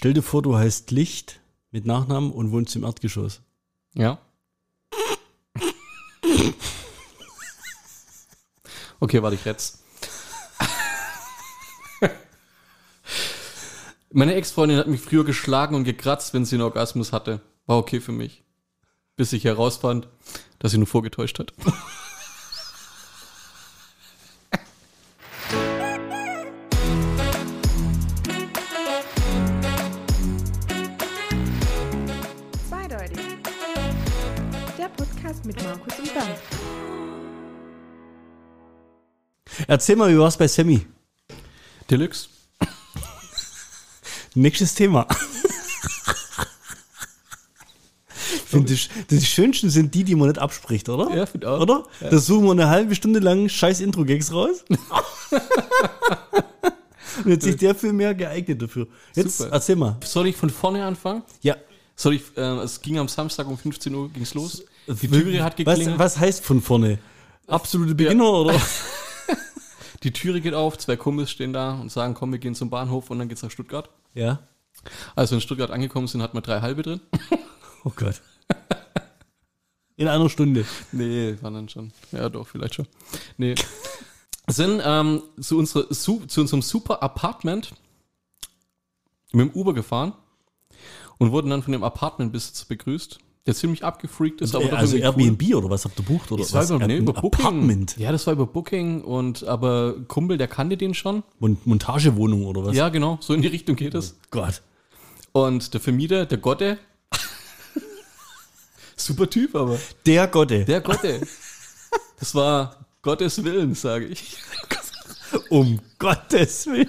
Stell dir vor, du heißt Licht mit Nachnamen und wohnst im Erdgeschoss. Ja. Okay, warte, ich jetzt. Meine Ex-Freundin hat mich früher geschlagen und gekratzt, wenn sie einen Orgasmus hatte. War okay für mich. Bis ich herausfand, dass sie nur vorgetäuscht hat. Zweideutig. Der Podcast mit Markus und Bernd. Erzähl mal, wie war's bei Sammy? Deluxe. Nächstes Thema. Die schönsten sind die man nicht abspricht, oder? Ja, finde auch. Oder? Ja. Da suchen wir eine halbe Stunde lang scheiß Intro-Gags raus. Und jetzt ist der viel mehr geeignet dafür. Jetzt Super. erzähl mal. Soll ich von vorne anfangen? Ja. Es ging am Samstag um 15 Uhr ging's los. Die Türe hat geklingelt. Was heißt von vorne? Absolute Beginner, oder? Die Türe geht auf, 2 Kumpels stehen da und sagen, komm, wir gehen zum Bahnhof und dann geht's nach Stuttgart. Ja. Als wir in Stuttgart angekommen sind, hatten wir 3 halbe drin. Oh Gott. In einer Stunde. Nee, waren dann schon. Ja, doch, vielleicht schon. Nee. Sind zu unserem super Apartment mit dem Uber gefahren und wurden dann von dem Apartmentbesitzer begrüßt, der ziemlich abgefreakt ist. Aber doch Also irgendwie Airbnb cool. oder was habt ihr bucht? Oder Das war was? über Booking. Apartment. Ja, das war über Booking aber Kumpel, der kannte den schon. Montagewohnung oder was? Ja, genau, so in die Richtung geht es. Gott. Und der Vermieter, der Gotte, super Typ, aber. Der Gotte. Der Gotte. Das war Gottes Willen, sage ich. Um Gottes Willen.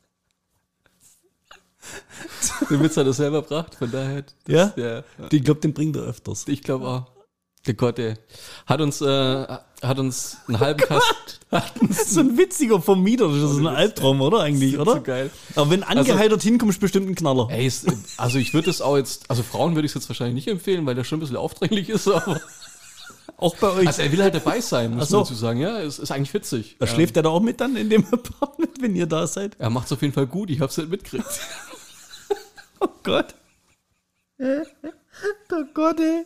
Den Witz hat er selber gebracht, von daher. Ja? Ja, Ich glaube, den bringt er öfters. ich glaube auch. Der Gotte hat uns einen halben Kasten. So ein witziger Vermieter, das ist so ein Albtraum, oder eigentlich, oder? So geil. Aber wenn angeheitert hinkommst, bestimmt ein Knaller. Ey, also ich würde es auch jetzt, also Frauen würde ich es jetzt wahrscheinlich nicht empfehlen, weil der schon ein bisschen aufdringlich ist, aber. Auch bei euch. Also er will halt dabei sein, muss Ach so. man dazu sagen. Ja, es ist eigentlich witzig. Da schläft er da auch mit dann in dem Apartment, wenn ihr da seid? Er macht es auf jeden Fall gut, ich hab's nicht mitgekriegt. Oh Gott. Der Gotte.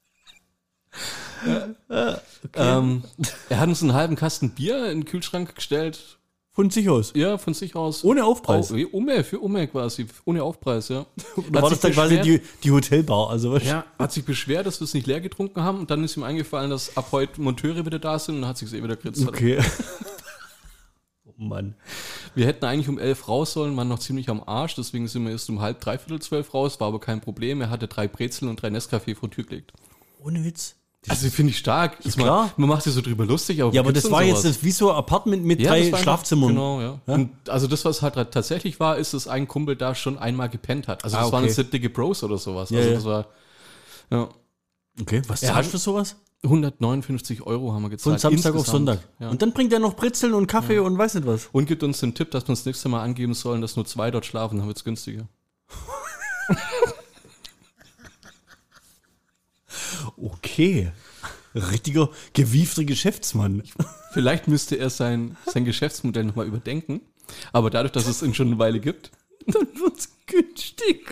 Er hat uns einen halben Kasten Bier in den Kühlschrank gestellt. Von sich aus. Ja, von sich aus. Ohne Aufpreis. Für Umme quasi. Ohne Aufpreis, ja. Da war das dann quasi die Hotelbar, also was? Ja, hat sich beschwert, dass wir es nicht leer getrunken haben und dann ist ihm eingefallen, dass ab heute Monteure wieder da sind und dann hat sich wieder geritzt. Okay. Oh Mann. Wir hätten eigentlich um 11 raus sollen, waren noch ziemlich am Arsch, deswegen sind wir erst um 11, 12 raus, war aber kein Problem. Er hatte 3 Brezeln und 3 Nescafé vor die Tür gelegt. Ohne Witz. Also finde ich stark. Ja, klar. Man macht sich so drüber lustig, aber Ja, aber gibt's das denn war sowas? jetzt wie so ein Apartment mit Ja, 3 das war einfach- Schlafzimmern. Genau, ja. Ja? Und also das, was halt tatsächlich war, ist, dass ein Kumpel da schon einmal gepennt hat. Also das Ah, waren okay. jetzt nicht dicke Bros oder sowas. Ja, Also ja. das war, ja, Okay, was Er zahlst du hat- für sowas? 159 € haben wir gezahlt. Von Samstag auf insgesamt. Sonntag. Ja. Und dann bringt er noch Brezeln und Kaffee und weiß nicht was. Und gibt uns den Tipp, dass wir uns das nächste Mal angeben sollen, dass nur 2 dort schlafen, dann wird es günstiger. Okay. Richtiger gewiefter Geschäftsmann. Vielleicht müsste er sein Geschäftsmodell nochmal überdenken. Aber dadurch, dass es ihn schon eine Weile gibt, Dann wird's günstiger.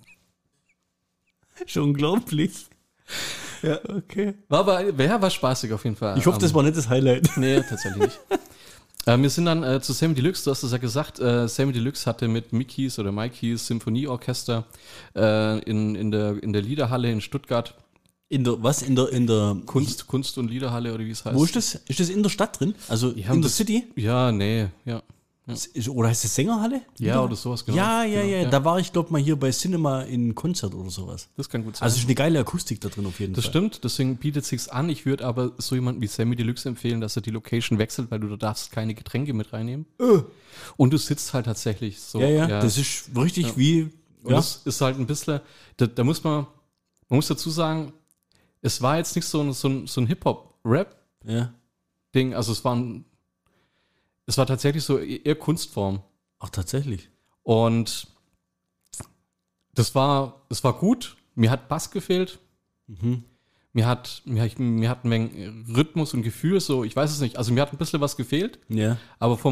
Schon unglaublich. Ja, okay. war spaßig auf jeden Fall. Ich hoffe, das war nicht das Highlight. Nee, tatsächlich nicht. Wir sind dann zu Sammy Deluxe, du hast es ja gesagt, Sammy Deluxe hatte mit Mickeys Symphonieorchester in der Liederhalle in Stuttgart, In der Kunst- und Liederhalle oder wie es heißt. Wo ist das? Ist das in der Stadt drin? Also Ja, in der das- City? Ja, nee, ja. Oder heißt das Sängerhalle? Ja, oder sowas, genau. Ja. Genau, Da war ich, glaube mal hier bei Cinema in Konzert oder sowas. Das kann gut sein. Also ist eine geile Akustik da drin auf jeden Das Fall. stimmt, deswegen bietet es sich an. Ich würde aber so jemanden wie Sammy Deluxe empfehlen, dass er die Location wechselt, weil du da darfst keine Getränke mit reinnehmen. Und du sitzt halt tatsächlich so. Ja, das ist richtig wie... Und Ja. das ist halt ein bisschen, da muss man muss dazu sagen, es war jetzt nicht so ein Hip-Hop-Rap-Ding, Ja. also es war tatsächlich so eher Kunstform. Ach, tatsächlich. Und es war gut. Mir hat Bass gefehlt. Mir hat ein wenig Rhythmus und Gefühl, so, ich weiß es nicht. Also mir hat ein bisschen was gefehlt, Ja. aber vom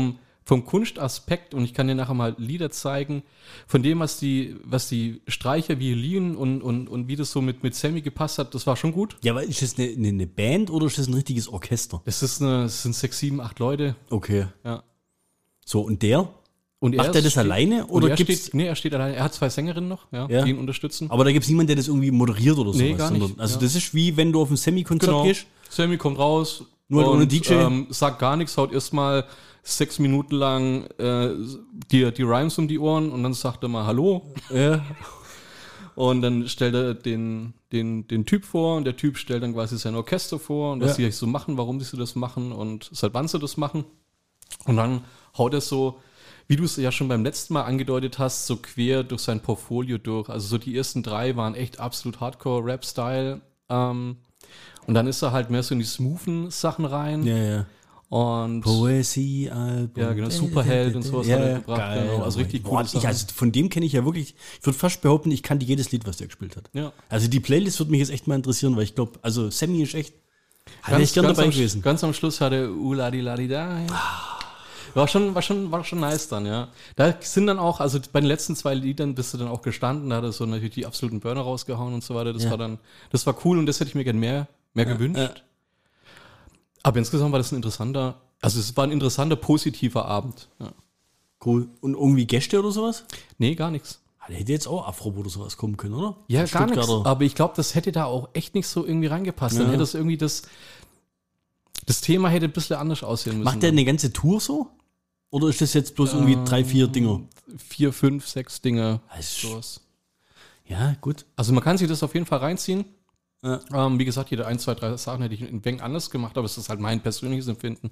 vom Kunstaspekt, und ich kann dir nachher mal Lieder zeigen, von dem, was die Streicher, Violinen und wie das so mit Sammy gepasst hat, das war schon gut. Ja, aber ist das eine Band oder ist das ein richtiges Orchester? Es sind 6, 7, 8 Leute. Okay. Ja. So, und der? Und Macht er das alleine? Oder gibt's? Er steht alleine. Er hat 2 Sängerinnen noch, Ja. die ihn unterstützen. Aber da gibt es niemanden, der das irgendwie moderiert oder sowas. Nee, gar nicht. Also Ja. das ist wie, wenn du auf ein Semi-Konzert gehst. Sammy kommt raus. Nur halt ohne DJ? Sagt gar nichts, haut erstmal 6 Minuten lang die Rhymes um die Ohren und dann sagt er mal Hallo. Ja. Und dann stellt er den Typ vor und der Typ stellt dann quasi sein Orchester vor und was sie so machen, warum sie das machen und seit wann sie das machen. Und dann haut er so, wie du es ja schon beim letzten Mal angedeutet hast, so quer durch sein Portfolio durch. Also so die ersten 3 waren echt absolut Hardcore-Rap-Style. Und dann ist er halt mehr so in die smoothen Sachen rein. Ja, ja. Und Poesie-Album. ja, genau, Superheld und sowas hat er gebracht. Geil. Genau. Also richtig cool. Also von dem kenne ich ja wirklich, ich würde fast behaupten, ich kannte jedes Lied, was der gespielt hat. Ja. Also die Playlist würde mich jetzt echt mal interessieren, weil ich glaube, also Sammy ist echt, hätte ich gern dabei gewesen. Ganz am Schluss hat er Ula-di-la-di-da. War schon nice dann, ja. Da sind dann auch, also bei den letzten 2 Liedern bist du dann auch gestanden, da hat er so natürlich die absoluten Burner rausgehauen und so weiter. Das war cool und das hätte ich mir gern mehr gewünscht. Ja. Aber insgesamt war das es war ein interessanter, positiver Abend. Ja. Cool. Und irgendwie Gäste oder sowas? Nee, gar nichts. Da hätte jetzt auch Afro oder sowas kommen können, oder? Ja, Ein gar nichts. Stuttgarter. Aber ich glaube, das hätte da auch echt nicht so irgendwie reingepasst. Dann Ja. hätte es irgendwie das Thema hätte ein bisschen anders aussehen müssen. Macht der eine ganze Tour so? Oder ist das jetzt bloß irgendwie 3, 4 Dinger? 4, 5, 6 Dinge. Das ist- Sowas. Ja, gut. Also man kann sich das auf jeden Fall reinziehen. Ja. Wie gesagt, jede 1, 2, 3 Sachen hätte ich ein wenig anders gemacht, aber es ist halt mein persönliches Empfinden.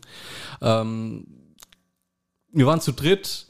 Wir waren zu dritt,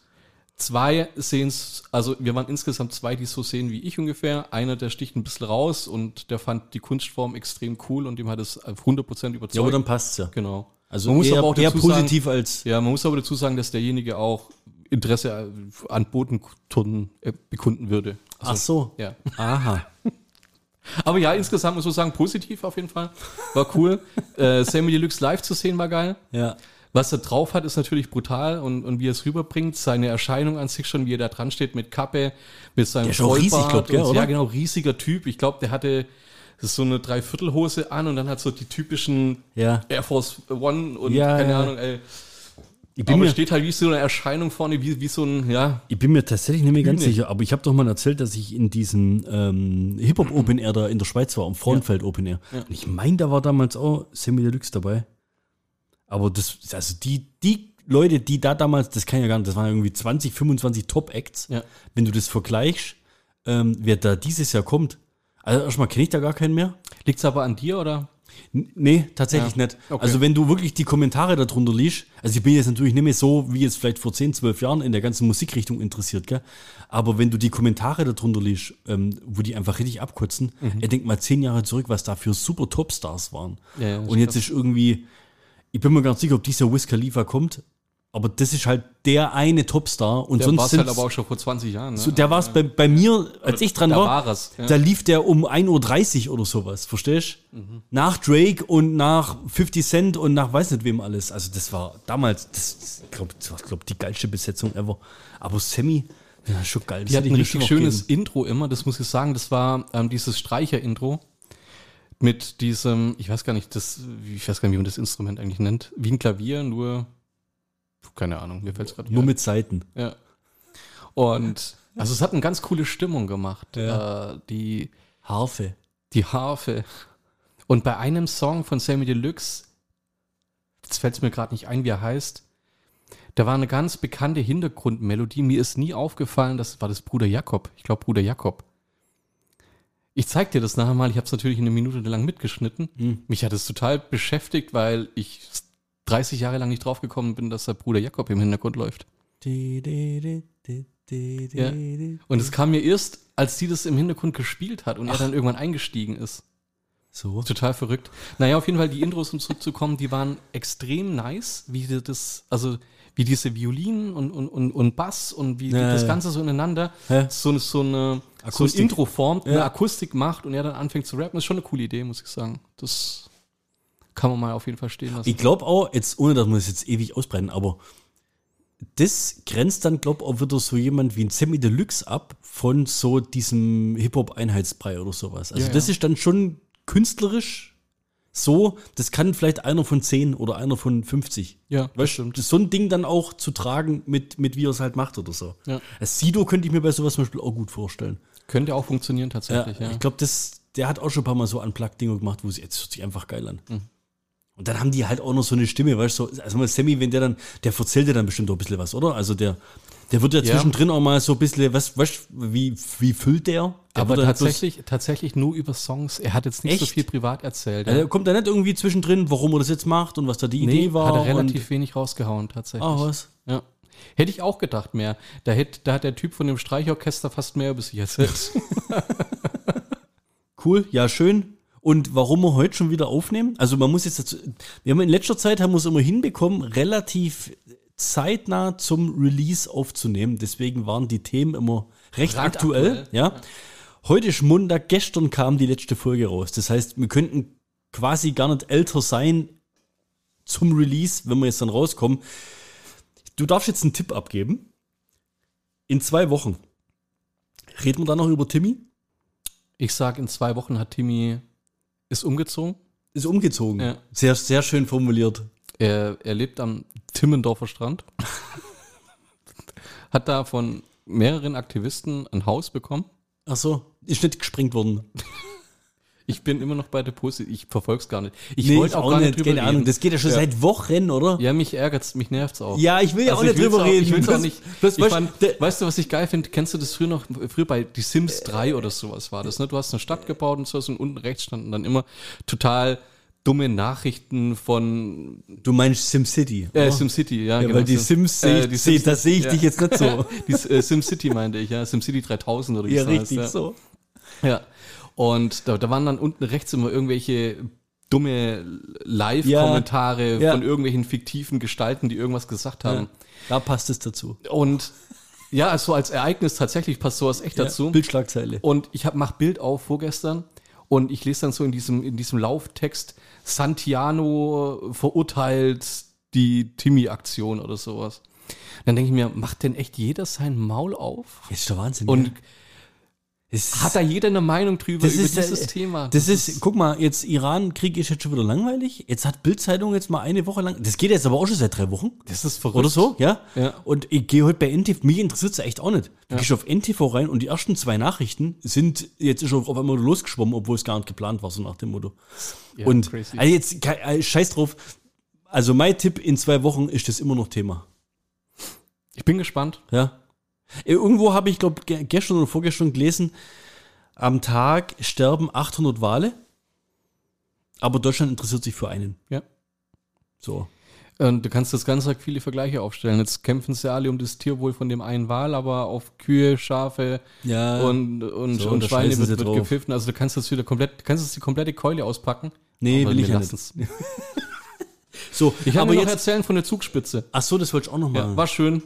2 sehen's, also wir waren insgesamt 2, die es so sehen wie ich ungefähr. Einer, der sticht ein bisschen raus und der fand die Kunstform extrem cool und dem hat es auf 100% überzeugt. Ja, aber dann passt's ja. Genau. Also Man muss eher, aber auch eher dazu positiv als... Ja, man muss aber dazu sagen, dass derjenige auch Interesse an Bodentouren bekunden würde. Also, Ach so. Ja. Aha. Aber ja, insgesamt muss man sagen, positiv auf jeden Fall. War cool. Sammy Deluxe live zu sehen war geil. Ja. Was er drauf hat, ist natürlich brutal und wie er es rüberbringt. Seine Erscheinung an sich schon, wie er da dran steht mit Kappe, mit seinem Der ist auch riesig, Vollbart glaub, gell, und- oder? Ja, genau, riesiger Typ. Ich glaube, der hatte so eine Dreiviertelhose an und dann hat so die typischen Ja. Air Force One und Ja, keine ja. Ahnung, ey. Ich bin, Aber mir, steht halt wie so eine Erscheinung vorne, wie so ein, ja. ich bin mir tatsächlich nicht mehr ganz Bühne. sicher, aber ich habe doch mal erzählt, dass ich in diesem Hip-Hop Open Air da in der Schweiz war, am Frauenfeld Open Air. Ja. Und ich meine, da war damals auch Sammy Deluxe dabei. Aber das, also die Leute, die da damals, das kann ja gar nicht, das waren irgendwie 20, 25 Top-Acts. Ja. Wenn du das vergleichst, wer da dieses Jahr kommt. Also erstmal kenne ich da gar keinen mehr. Liegt's aber an dir oder? Nee, tatsächlich Ja, nicht. okay. Also wenn du wirklich die Kommentare darunter liest, also ich bin jetzt natürlich nicht mehr so, wie jetzt vielleicht vor 10, 12 Jahren in der ganzen Musikrichtung interessiert, gell? Aber wenn du die Kommentare darunter liest, wo die einfach richtig abkotzen, denk mal 10 Jahre zurück, was da für super Topstars waren. Ja, ja, das Und jetzt krass. ist irgendwie, ich bin mir gar nicht sicher, ob dieser Wiz Khalifa kommt, aber das ist halt der eine Topstar und Der sonst war es sind halt aber auch schon vor 20 Jahren. Ne? so, der war es bei mir, als ich dran da war, war es, ja. da lief der um 1:30 Uhr oder sowas, verstehst du? Nach Drake und nach 50 Cent und nach weiß nicht wem alles. Also das war damals, das war die geilste Besetzung ever. Aber Sammy, ja, schon geil. Die hat ein richtig schönes Intro immer, das muss ich sagen, das war dieses Streicher-Intro mit diesem, ich weiß gar nicht, wie man das Instrument eigentlich nennt, wie ein Klavier, nur, keine Ahnung, mir fällt es gerade Nur mit Seiten. Ja. Und also es hat eine ganz coole Stimmung gemacht. Ja. Die Harfe. Harfe. Und bei einem Song von Sammy Deluxe, jetzt fällt es mir gerade nicht ein, wie er heißt, da war eine ganz bekannte Hintergrundmelodie. Mir ist nie aufgefallen, das war das Bruder Jakob. Ich glaube, Bruder Jakob. Ich zeig dir das nachher mal. Ich habe es natürlich eine Minute lang mitgeschnitten. Mich hat es total beschäftigt, weil ich 30 Jahre lang nicht draufgekommen bin, dass der Bruder Jakob im Hintergrund läuft. Ja. Und es kam mir erst, als sie das im Hintergrund gespielt hat und er dann irgendwann eingestiegen ist. So. Total verrückt. Naja, auf jeden Fall die Intros, um zurückzukommen, die waren extrem nice, wie diese Violinen und Bass und wie Ja, das ja. Ganze so ineinander Ja. so eine Akustik. Intro formt, Ja. eine Akustik macht und er dann anfängt zu rappen. Das ist schon eine coole Idee, muss ich sagen. Das kann man mal auf jeden Fall stehen lassen. Ich glaube auch, jetzt, ohne dass wir das jetzt ewig ausbreiten, aber das grenzt dann, glaube ich, auch wieder so jemand wie ein Sammy Deluxe ab von so diesem Hip-Hop-Einheitsbrei oder sowas. Also Ja, das ja. ist dann schon künstlerisch so, das kann vielleicht einer von 10 oder einer von 50. Ja, das Weißt, stimmt. so ein Ding dann auch zu tragen, mit wie er es halt macht oder so. Ja. Das Sido könnte ich mir bei sowas zum Beispiel auch gut vorstellen. Könnte auch funktionieren tatsächlich, ja. Ich glaube, der hat auch schon ein paar Mal so Unplugged-Dinger gemacht, wo es jetzt hört sich einfach geil an. Mhm. Und dann haben die halt auch noch so eine Stimme, weißt du, so, also mal Sammy, wenn der erzählt ja dann bestimmt auch ein bisschen was, oder? Also der wird ja zwischendrin auch mal so ein bisschen, wie füllt der? Aber wird halt tatsächlich nur über Songs. Er hat jetzt nicht so Echt? viel privat erzählt. der kommt da nicht irgendwie zwischendrin, warum er das jetzt macht und was da die Idee war. hat er relativ und, wenig rausgehauen tatsächlich. was? Ja. Hätte ich auch gedacht mehr. Da hat der Typ von dem Streichorchester fast mehr über sich erzählt. Cool, ja, schön. Und warum wir heute schon wieder aufnehmen? Also man muss jetzt dazu, wir haben in letzter Zeit haben wir es immer hinbekommen, relativ zeitnah zum Release aufzunehmen. Deswegen waren die Themen immer recht aktuell. Ja. Heute ist Montag, gestern kam die letzte Folge raus. Das heißt, wir könnten quasi gar nicht älter sein zum Release, wenn wir jetzt dann rauskommen. Du darfst jetzt einen Tipp abgeben. In 2 Wochen. Reden wir dann noch über Timmy? Ich sag, in 2 Wochen hat Timmy ist umgezogen. Ist umgezogen. Ja. Sehr, sehr schön formuliert. Er lebt am Timmendorfer Strand. Hat da von mehreren Aktivisten ein Haus bekommen. Ach so, ist nicht gesprengt worden. Ich bin immer noch bei der Post, ich verfolg's gar nicht. Ich wollte auch gar nicht drüber keine reden. Ahnung, das geht ja schon seit Wochen, oder? Ja, mich ärgert's, mich nervt's auch. Ja, ich will ja Also auch nicht drüber reden. Ich will's auch nicht. Bloß, Weißt du, was ich geil finde? Kennst du das früher bei Die Sims 3 oder sowas war das, ne? Du hast eine Stadt gebaut und so und unten rechts standen dann immer total dumme Nachrichten von du meinst SimCity. oder? SimCity, ja, Ja, weil die Sims, das sehe ich dich jetzt nicht so. Die SimCity meinte ich, ja, SimCity 3000 oder wie Ja, es heißt, richtig ja. so. Ja. Und da waren dann unten rechts immer irgendwelche dumme Live-Kommentare Ja. von irgendwelchen fiktiven Gestalten, die irgendwas gesagt haben. Da passt es dazu. Und ja, also als Ereignis tatsächlich passt sowas echt dazu. Bildschlagzeile. Und ich mach Bild auf vorgestern und ich lese dann so in diesem Lauftext, Santiano verurteilt die Timmy-Aktion oder sowas. Dann denke ich mir, macht denn echt jeder sein Maul auf? Das ist der Wahnsinn. Und ja. hat da jeder eine Meinung drüber Das über ist, dieses Thema? Das ist, guck mal, jetzt Iran-Krieg ist jetzt schon wieder langweilig. Jetzt hat Bild-Zeitung jetzt mal eine Woche lang, das geht jetzt aber auch schon seit 3 Wochen. Das ist verrückt. Oder so, ja? Ja. Und ich gehe heute bei NTV, mich interessiert es echt auch nicht. Du gehst auf NTV rein und die ersten 2 Nachrichten sind, jetzt ist schon auf einmal losgeschwommen, obwohl es gar nicht geplant war, so nach dem Motto. Ja, und crazy. also jetzt, scheiß drauf. Also mein Tipp, in 2 Wochen ist das immer noch Thema. Ich bin gespannt. Ja. Irgendwo habe ich, glaube gestern oder vorgestern gelesen, am Tag sterben 800 Wale, aber Deutschland interessiert sich für einen. Ja. So. Und du kannst das ganz viele Vergleiche aufstellen. Jetzt kämpfen sie alle um das Tierwohl von dem einen Wal, aber auf Kühe, Schafe Ja. und da Schweine scheißen sie wird drauf. gepfiffen. Also du kannst das wieder die komplette Keule auspacken. Nee, Aber will ich wir ja lassen's. nicht. So, Ich habe aber mir noch jetzt, erzählen von der Zugspitze. ach so, das wollte ich auch noch mal. Ja, war schön.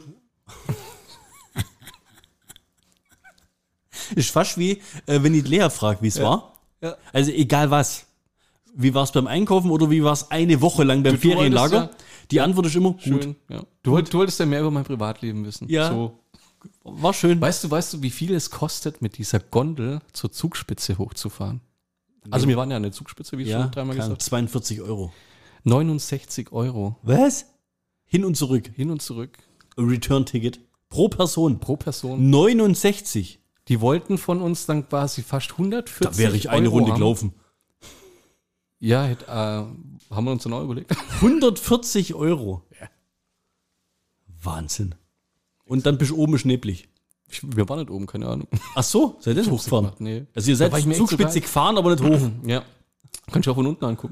Ist fast wie, wenn ich Lea fragt, wie es war. Ja. Also egal was. Wie war es beim Einkaufen oder wie war es eine Woche lang beim Du Ferienlager? wolltest Die Antwort ist immer gut. Schön. Ja. Du wolltest ja mehr über mein Privatleben wissen. Ja. So. War schön. Weißt du, wie viel es kostet, mit dieser Gondel zur Zugspitze hochzufahren? Also wir waren ja an der Zugspitze, wie ich Ja, schon 3-mal gesagt 42 Euro. habe. 69 Euro. Was? Hin und zurück. Hin und zurück. Return-Ticket. Pro Person. Pro Person. 69. Die wollten von uns dann quasi fast 140 Da wäre ich eine Euro Runde haben. gelaufen. Ja, haben wir uns genau überlegt. 140 Euro. Wahnsinn. Und dann bist du oben schnäblich. Wir waren nicht oben, keine Ahnung. Ach so, seid ihr nicht hochgefahren? Nee. Also ihr Da seid war ich mir echt so Zugspitze geil. gefahren, aber nicht hoch. Ja. Kannst du auch von unten angucken.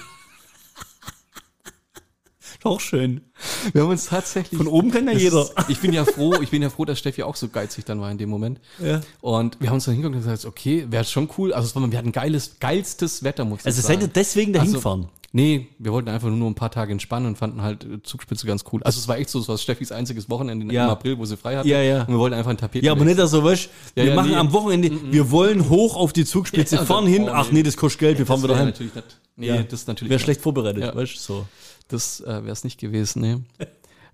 Auch schön. Wir haben uns tatsächlich. Von oben kann ja Das jeder. ist- Ich bin ja froh, dass Steffi auch so geizig dann war in dem Moment. Ja. Und wir haben uns dann hingeguckt und gesagt, okay, wäre schon cool. Also wir hatten geilstes Wetter, muss ich Also sagen. seid ihr deswegen dahin Also, gefahren? Nee, wir wollten einfach nur ein paar Tage entspannen und fanden halt Zugspitze ganz cool. Also es war echt so, es war Steffis einziges Wochenende Ja. im April, wo sie frei hatte. Ja, ja. Und wir wollten einfach ein Tapet. Ja, aber nicht so, weißt Ja, wir ja, machen nee. am Wochenende, wir wollen hoch auf die Zugspitze, Ja, fahren hin, oh, ach nee, das kostet Geld, wir fahren wieder heim. Natürlich nicht. Nee, Ja. das natürlich Wäre nicht. schlecht vorbereitet, Ja. weißt du, so. Das wäre es nicht gewesen, nee.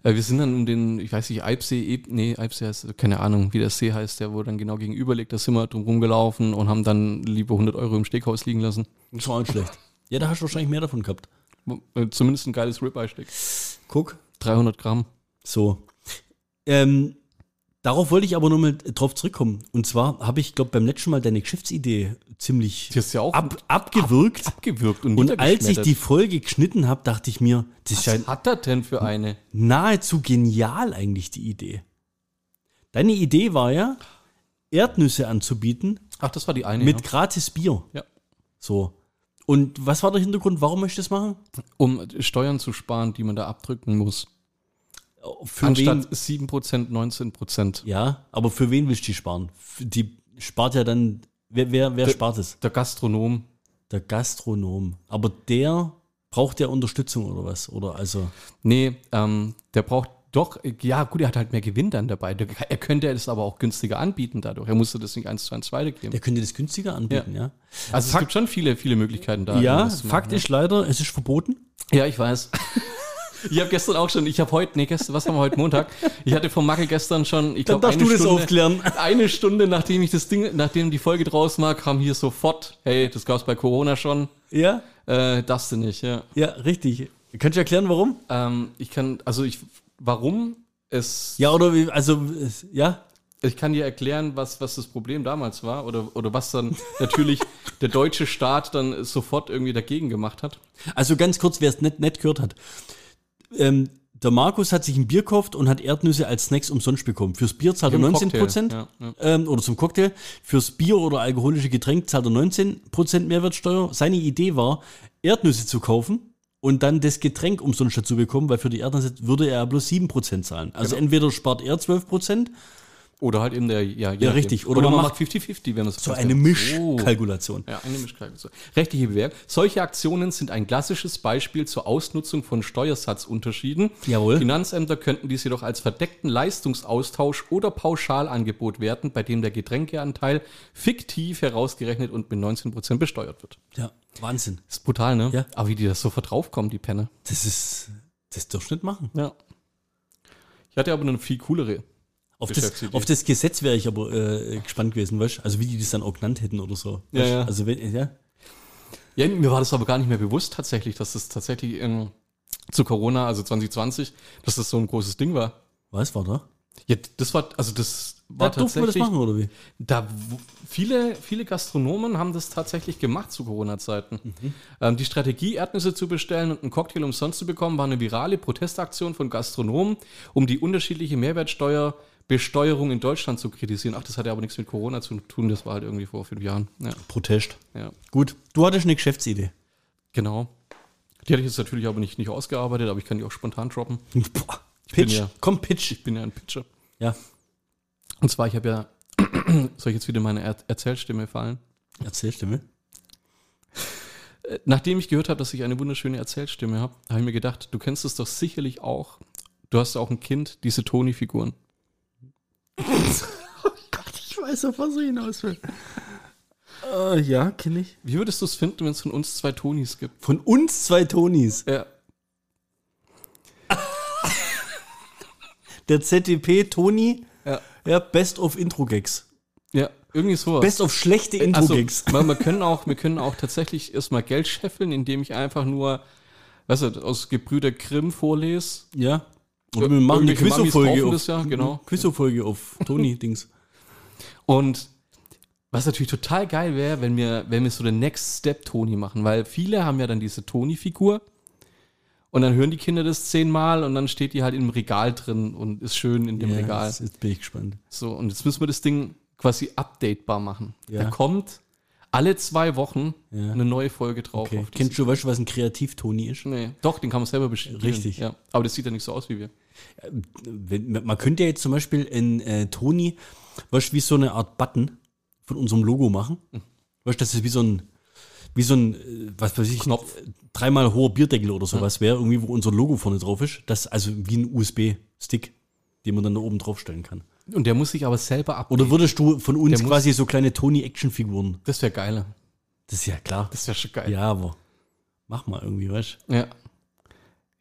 Wir sind dann um den, ich weiß nicht, Eibsee heißt, keine Ahnung, wie der See heißt, der wo dann genau gegenüber liegt, da sind wir drum rumgelaufen und haben dann lieber 100 Euro im Steakhaus liegen lassen. Das war nicht schlecht. Ja, da hast du wahrscheinlich mehr davon gehabt. Zumindest ein geiles Ribeye-Steak. Guck. 300 Gramm. So. Darauf wollte ich aber nochmal drauf zurückkommen. Und zwar habe ich, glaube beim letzten Mal deine Geschäftsidee ziemlich Die hast du ja auch abgewürgt. abgewürgt Und als ich die Folge geschnitten habe, dachte ich mir, das ist ja Was hat er denn für eine? nahezu genial eigentlich, die Idee. Deine Idee war ja, Erdnüsse anzubieten Ach, das war die eine. mit gratis Bier. Ja. So. Und was war der Hintergrund? Warum möchtest du das machen? Um Steuern zu sparen, die man da abdrücken muss. Für Anstatt wen? 7%, 19%. Ja, aber für wen willst du die sparen? Die spart ja dann, wer spart es? Der Gastronom. Der Gastronom. Aber der braucht ja Unterstützung oder was? Oder also. Nee, der braucht doch, ja gut, er hat halt mehr Gewinn dann dabei. Er könnte es aber auch günstiger anbieten dadurch. Er musste das nicht 1:1 weitergeben. Der könnte das günstiger anbieten, ja. Also es gibt schon viele, viele Möglichkeiten da. Ja, das zu machen, Fakt ist leider, es ist verboten. Ja, ich weiß. Ich habe gestern auch schon, was haben wir heute Montag? Ich hatte vom Mackel gestern schon, ich glaube, aufklären. eine Stunde, nachdem die Folge draußen war, kam hier sofort, hey, das gab's bei Corona schon, Ja? darfst du nicht, ja. Ja, richtig. Kannst du erklären, warum? Warum es, Ja, oder wie, also, ja? ich kann dir erklären, was das Problem damals war oder was dann natürlich der deutsche Staat dann sofort irgendwie dagegen gemacht hat. Also ganz kurz, wer es nicht gehört hat. Der Markus hat sich ein Bier gekauft und hat Erdnüsse als Snacks umsonst bekommen. Fürs Bier zahlt er Im 19%. Cocktail, ja. Oder zum Cocktail. Fürs Bier oder alkoholische Getränk zahlt er 19% Mehrwertsteuer. Seine Idee war, Erdnüsse zu kaufen und dann das Getränk umsonst dazu bekommen, weil für die Erdnüsse würde er bloß 7% zahlen. Also entweder spart er 12%. Oder halt eben Ja, richtig. Oder man macht 50-50, wenn man es So eine Mischkalkulation. Ja, eine Mischkalkulation. Rechtliche Bewertung. Solche Aktionen sind ein klassisches Beispiel zur Ausnutzung von Steuersatzunterschieden. Jawohl. Finanzämter könnten dies jedoch als verdeckten Leistungsaustausch oder Pauschalangebot werten, bei dem der Getränkeanteil fiktiv herausgerechnet und mit 19% besteuert wird. Ja, Wahnsinn. Ist brutal, ne? Ja. Aber wie die das sofort draufkommen, die Penner. Das darfst du nicht machen. Ja. Ich hatte aber eine viel coolere. Auf das Gesetz wäre ich aber gespannt gewesen, weißt du? Also wie die das dann auch genannt hätten oder so. Ja, ja. Also Ja, mir war das aber gar nicht mehr bewusst tatsächlich, dass das tatsächlich zu Corona, also 2020, dass das so ein großes Ding war. Was war da? Ja, das war Durften wir das machen, oder wie? Viele Gastronomen haben das tatsächlich gemacht zu Corona-Zeiten. Die Strategie, Erdnüsse zu bestellen und einen Cocktail umsonst zu bekommen, war eine virale Protestaktion von Gastronomen, um die unterschiedliche Mehrwertsteuerbesteuerung in Deutschland zu kritisieren. Ach, das hatte aber nichts mit Corona zu tun, das war halt irgendwie vor 5 Jahren. Ja, Protest. ja, Gut, du hattest eine Geschäftsidee. genau. Die hatte ich jetzt natürlich aber nicht ausgearbeitet, aber ich kann die auch spontan droppen. Boah, bin Pitch, ja- komm, Pitch. Ich bin ja ein Pitcher. Ja, Und zwar, ich habe ja, soll ich jetzt wieder meine Erzählstimme fallen? erzählst du mir? Nachdem ich gehört habe, dass ich eine wunderschöne Erzählstimme habe, habe ich mir gedacht, du kennst es doch sicherlich auch. Du hast auch ein Kind, diese Toni-Figuren. Ich weiß, auf was ich hinaus will. Ja, kenne ich. Wie würdest du es finden, wenn es von uns 2 Tonis gibt? Von uns 2 Tonis. Ja. Der ZDP Toni, Ja. ja, Best of Intro-Gags. Ja, irgendwie sowas. Best of schlechte Intro-Gags. Also, wir können auch tatsächlich erstmal Geld scheffeln, indem ich einfach nur, weißt du, aus Gebrüder Grimm vorlese. Ja. Und wir machen eine Irgendwelche Mamis Quizofolge kaufen auf, das ja, genau. Quizofolge auf Toni-Dings. Und was natürlich total geil wäre, wenn wir so den Next Step Toni machen, weil viele haben ja dann diese Toni-Figur und dann hören die Kinder das 10-mal und dann steht die halt im Regal drin und ist schön in dem Regal. Jetzt bin ich gespannt. So, und jetzt müssen wir das Ding quasi updatebar machen. Ja. Da kommt alle 2 Wochen Ja. eine neue Folge drauf. Okay. auf das- Kennst du, weißt du, was ein Kreativ-Toni ist? Nee, doch, den kann man selber bestimmen. Richtig. Ja. Aber das sieht ja nicht so aus wie wir. Man könnte ja jetzt zum Beispiel in Toni, weißt du, wie so eine Art Button von unserem Logo machen. Weißt du, das ist wie so ein, was weiß ich, Knopf. 3-mal hoher Bierdeckel oder sowas wäre, irgendwie, wo unser Logo vorne drauf ist. Das also wie ein USB-Stick, den man dann da oben draufstellen kann. Und der muss sich aber selber updaten. Oder würdest du von uns Der muss- quasi so kleine Toni-Action-Figuren? Das wäre geiler. Das ist ja klar. Das wäre schon geil. Ja, aber mach mal irgendwie, weißt du? Ja.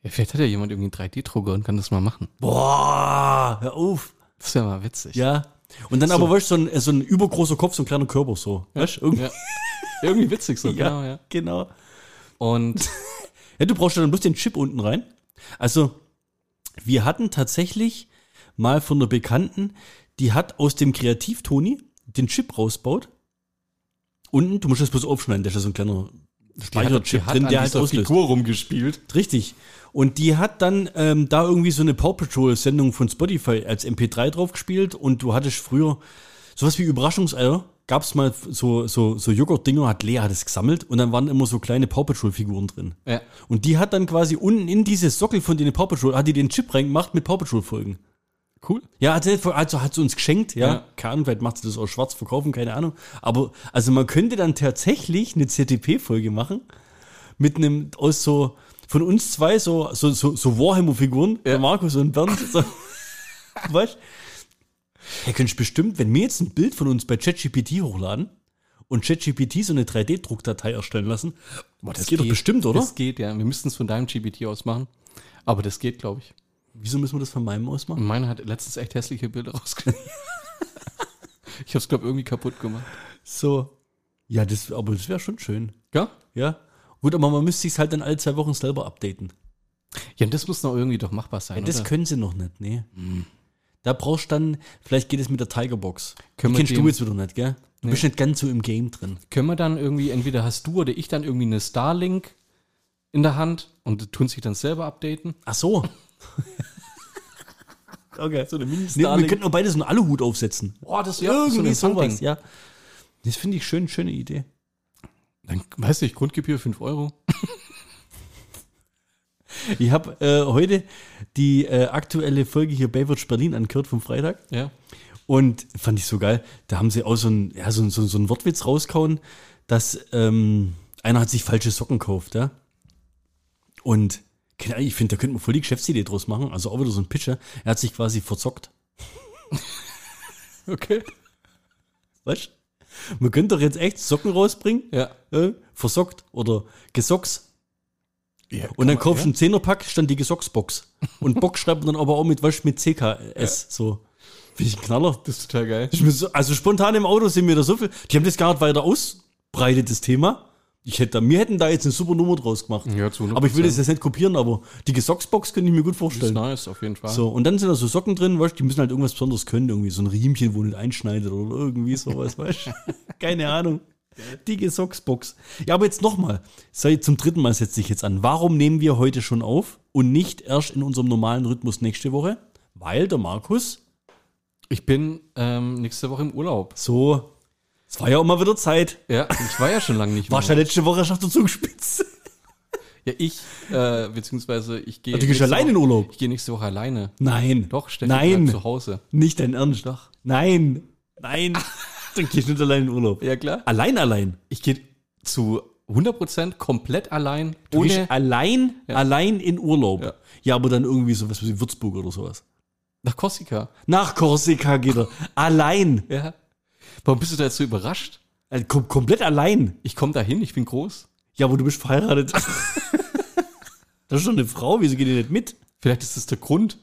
Ja, vielleicht hat ja jemand irgendwie einen 3D-Drucker und kann das mal machen. Boah, hör auf. Das wäre mal witzig. Ja. Und dann So. aber, weißt du, so ein übergroßer Kopf, so ein kleiner Körper, so. Weißt du, irgendwie. Ja. Irgendwie witzig so, genau, ja. Genau. Und Ja, du brauchst dann bloß den Chip unten rein. Also, wir hatten tatsächlich mal von einer Bekannten, die hat aus dem Kreativ-Toni den Chip rausgebaut. Unten, du musst das bloß aufschneiden, da ist ja so ein kleiner Speicherchip drin, der halt auslöst. Figur rumgespielt. Richtig. Und die hat dann da irgendwie so eine Paw Patrol-Sendung von Spotify als MP3 drauf gespielt und du hattest früher sowas wie Überraschungseier. Gab es mal so Joghurt-Dinger, Lea hat es gesammelt und dann waren immer so kleine Paw Patrol-Figuren drin. Ja. Und die hat dann quasi unten in dieses Sockel von den Paw Patrol, hat die den Chip reingemacht mit Paw Patrol-Folgen. Cool. Ja, also hat sie uns geschenkt, ja. Ja. Keine Ahnung, vielleicht macht sie das auch schwarz verkaufen, keine Ahnung. Aber, also man könnte dann tatsächlich eine ZDP-Folge machen mit einem, aus so, von uns zwei so Warhammer-Figuren, der Markus und Bernd, so, weißt du? Hey, könntest bestimmt, wenn wir jetzt ein Bild von uns bei ChatGPT hochladen und ChatGPT so eine 3D-Druckdatei erstellen lassen, das geht doch bestimmt, oder? Das geht, ja. Wir müssten es von deinem GPT aus machen. Aber das geht, glaube ich. Wieso müssen wir das von meinem ausmachen? Und meiner hat letztens echt hässliche Bilder rausgekriegt. Ich habe es, glaube ich, irgendwie kaputt gemacht. So. Ja, aber das wäre schon schön. Ja? Ja. Gut, aber man müsste sich halt dann alle 2 Wochen selber updaten. Ja, das muss noch irgendwie doch machbar sein, Ja, das oder? können sie noch nicht, nee. Da brauchst du dann, vielleicht geht es mit der Tigerbox. Können Die wir kennst du dem- jetzt wieder nicht, gell? Du bist nicht ganz so im Game drin. Können wir dann irgendwie, entweder hast du oder ich dann irgendwie eine Starlink in der Hand und tun sich dann selber updaten? Ach so. Okay. So eine mini Nee, wir könnten auch beide so einen Aluhut aufsetzen. Boah, das Irgendwie so ein sowas, Ding. ja. Das finde ich schöne Idee. Dann, weiß ich, Grundgebühr 5 €. Ich habe heute die aktuelle Folge hier Baywatch Berlin angehört vom Freitag. Ja. Und fand ich so geil. Da haben sie auch so einen Wortwitz rausgehauen, dass einer hat sich falsche Socken gekauft, ja. Und keine Ahnung, ich finde, da könnte man voll die Geschäftsidee draus machen. Also auch wieder so ein Pitcher. Er hat sich quasi verzockt. Okay. Weißt du? Man könnte doch jetzt echt Socken rausbringen. Ja. Versockt oder Gesocks. Ja, Und dann kaufst du einen 10er-Pack, stand die Gesocksbox. Und Box schreibt man dann aber auch mit CKS. So. Finde ich ein Knaller. Das ist total geil. Ich bin so, also spontan im Auto sind mir da so viel. Die haben das gar nicht weiter ausbreitet, das Thema. Wir hätten da jetzt eine super Nummer draus gemacht. Ja, zu 100%. Aber ich will das jetzt nicht kopieren, aber die Gesocksbox könnte ich mir gut Das ist vorstellen. nice, auf jeden Fall. So, und dann sind da so Socken drin, weißt du, die müssen halt irgendwas Besonderes können, irgendwie so ein Riemchen, wo nicht einschneidet oder irgendwie sowas, weißt du? Keine Ahnung. Die Gesocksbox. Ja, aber jetzt nochmal, zum 3. Mal setze ich jetzt an. Warum nehmen wir heute schon auf und nicht erst in unserem normalen Rhythmus nächste Woche? Weil der Markus Ich bin nächste Woche im Urlaub. so, es war ja auch mal wieder Zeit. Ja, ich war ja schon lange nicht Warst ja letzte Woche schon auf der Zugspitze. Ja, beziehungsweise ich gehe. Du gehst nächste allein in Woche- Urlaub? Ich gehe nächste Woche alleine. Nein. Doch, Steffi Nein. bleibt zu Hause. Nicht dein Ernst. Doch. Nein. Du gehst nicht allein in Urlaub. Ja, klar. Allein. Ich gehe zu 100% komplett allein. Du gehst Ohne allein in Urlaub. Ja. Ja, aber dann irgendwie sowas wie Würzburg oder sowas. nach Korsika. Nach Korsika geht er. Allein. Ja. Warum bist du da jetzt so überrascht? Also, komplett allein. Ich komme da hin, ich bin groß. Ja, aber du bist verheiratet. Das ist schon eine Frau, wieso geht ihr nicht mit? Vielleicht ist das der Grund.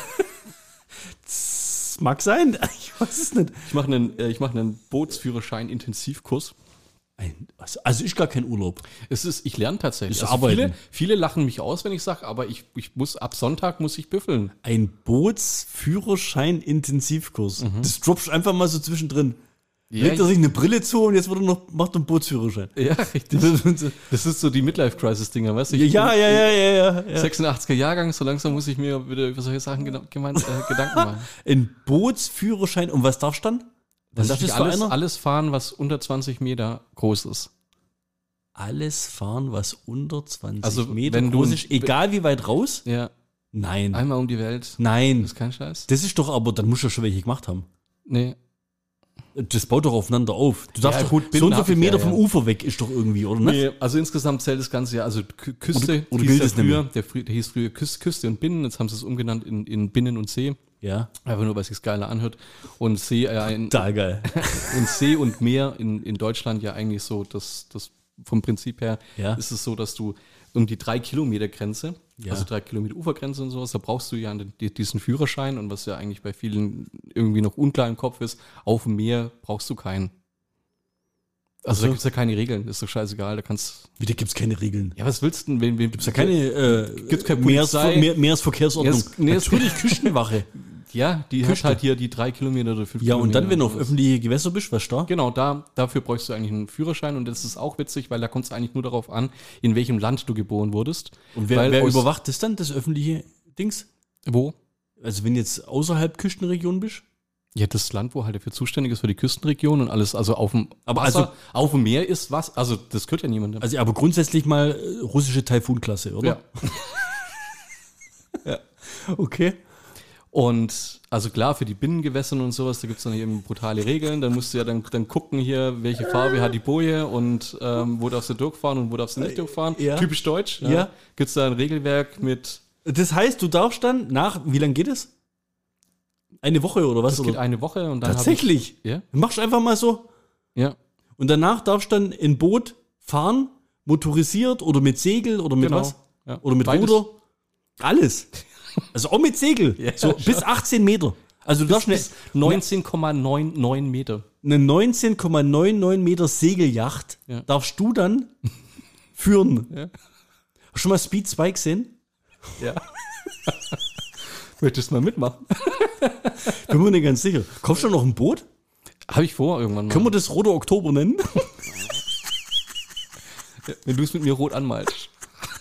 Das mag sein. Ich weiß es nicht. Ich mache einen Bootsführerschein-Intensivkurs. Also ist gar kein Urlaub. Ich lerne tatsächlich. Ist arbeiten. Viele lachen mich aus, wenn ich sage, aber ich muss ab Sonntag muss ich büffeln. Ein Bootsführerschein-Intensivkurs. Das droppst du einfach mal so zwischendrin. Legt er sich eine Brille zu und jetzt macht er einen Bootsführerschein. Ja, richtig. Das ist so die Midlife-Crisis-Dinger, weißt du? Ich Ja. bin 86er Jahrgang, so langsam muss ich mir wieder über solche Sachen Gedanken machen. Ein Bootsführerschein. Und was darfst du dann? Was Dann darf ist ich das für einer? alles fahren, was unter 20 Meter groß ist. Alles fahren, was unter 20 Also, Meter wenn du groß ein- ist, egal wie weit raus? Ja, Nein. einmal um die Welt. Nein. Das ist kein Scheiß. Das ist doch aber, dann musst du ja schon welche gemacht haben. Nee. Das baut doch aufeinander auf. Du darfst Ja, doch gut, so Binnen und so hab viel ich Meter ja, vom ja. Ufer weg ist doch irgendwie, oder nicht? Nee, also insgesamt zählt das Ganze ja, also Küste, Oder hieß gilt der es nicht früher, mehr? der hieß früher Küste und Binnen, jetzt haben sie es umgenannt in Binnen und See. Ja. Einfach nur, weil es sich geiler anhört. Und See, Total geil. und See und Meer in Deutschland ja eigentlich so, das vom Prinzip her Ja. ist es so, dass du um die 3-Kilometer-Grenze, Ja. also 3 Kilometer Ufergrenze und sowas, da brauchst du ja diesen Führerschein und was ja eigentlich bei vielen irgendwie noch unklar im Kopf ist, auf dem Meer brauchst du keinen. Also Ach so. da gibt es ja keine Regeln, ist doch scheißegal, da kannst Wieder gibt es keine Regeln. ja, was willst du denn, wem Gibt's ja keine Gibt's keine Polizei? Meeresverkehrsordnung. Nee, es- Natürlich Küstenwache. ja, die hat halt hier die 3 Kilometer oder 5 Ja, und Kilometer. dann, wenn du auf sowas. öffentliche Gewässer bist, was da? Genau, dafür bräuchst du eigentlich einen Führerschein und das ist auch witzig, weil da kommt es eigentlich nur darauf an, in welchem Land du geboren wurdest. Und weil wer aus- überwacht das dann, das öffentliche Dings? Wo? Also wenn jetzt außerhalb Küstenregion bist? Ja, das Land, wo halt dafür zuständig ist für die Küstenregion und alles, also auf dem Aber Wasser, auf dem Meer ist was, also das gehört ja niemandem. Also aber grundsätzlich mal russische Taifun-Klasse, oder? ja. Okay. Und also klar, für die Binnengewässern und sowas, da gibt es dann eben brutale Regeln. Dann musst du ja dann gucken hier, welche Farbe hat die Boje und wo darfst du durchfahren und wo darfst du nicht durchfahren. Ja. Typisch deutsch. Ja. Gibt es da ein Regelwerk mit, Das heißt, du darfst dann wie lange geht es? Eine Woche oder was? das geht Oder? eine Woche und dann Tatsächlich? Ja. Machst einfach mal so. Ja. Und danach darfst du dann in Boot fahren, motorisiert oder mit Segel oder mit Genau. was? Ja. Oder mit Beides. Ruder? Alles. Also auch mit Segel. Ja, so bis 18 Meter. Also du darfst Bis 19,99 Meter. eine 19,99 Meter Segelyacht Ja. darfst du dann führen. Ja. Hast du schon mal Speed 2 gesehen? Ja. Möchtest du mal mitmachen? Bin mir nicht ganz sicher. Kaufst du noch ein Boot? Habe ich vor irgendwann mal. Können wir das Roter Oktober nennen? Wenn du es mit mir rot anmalst.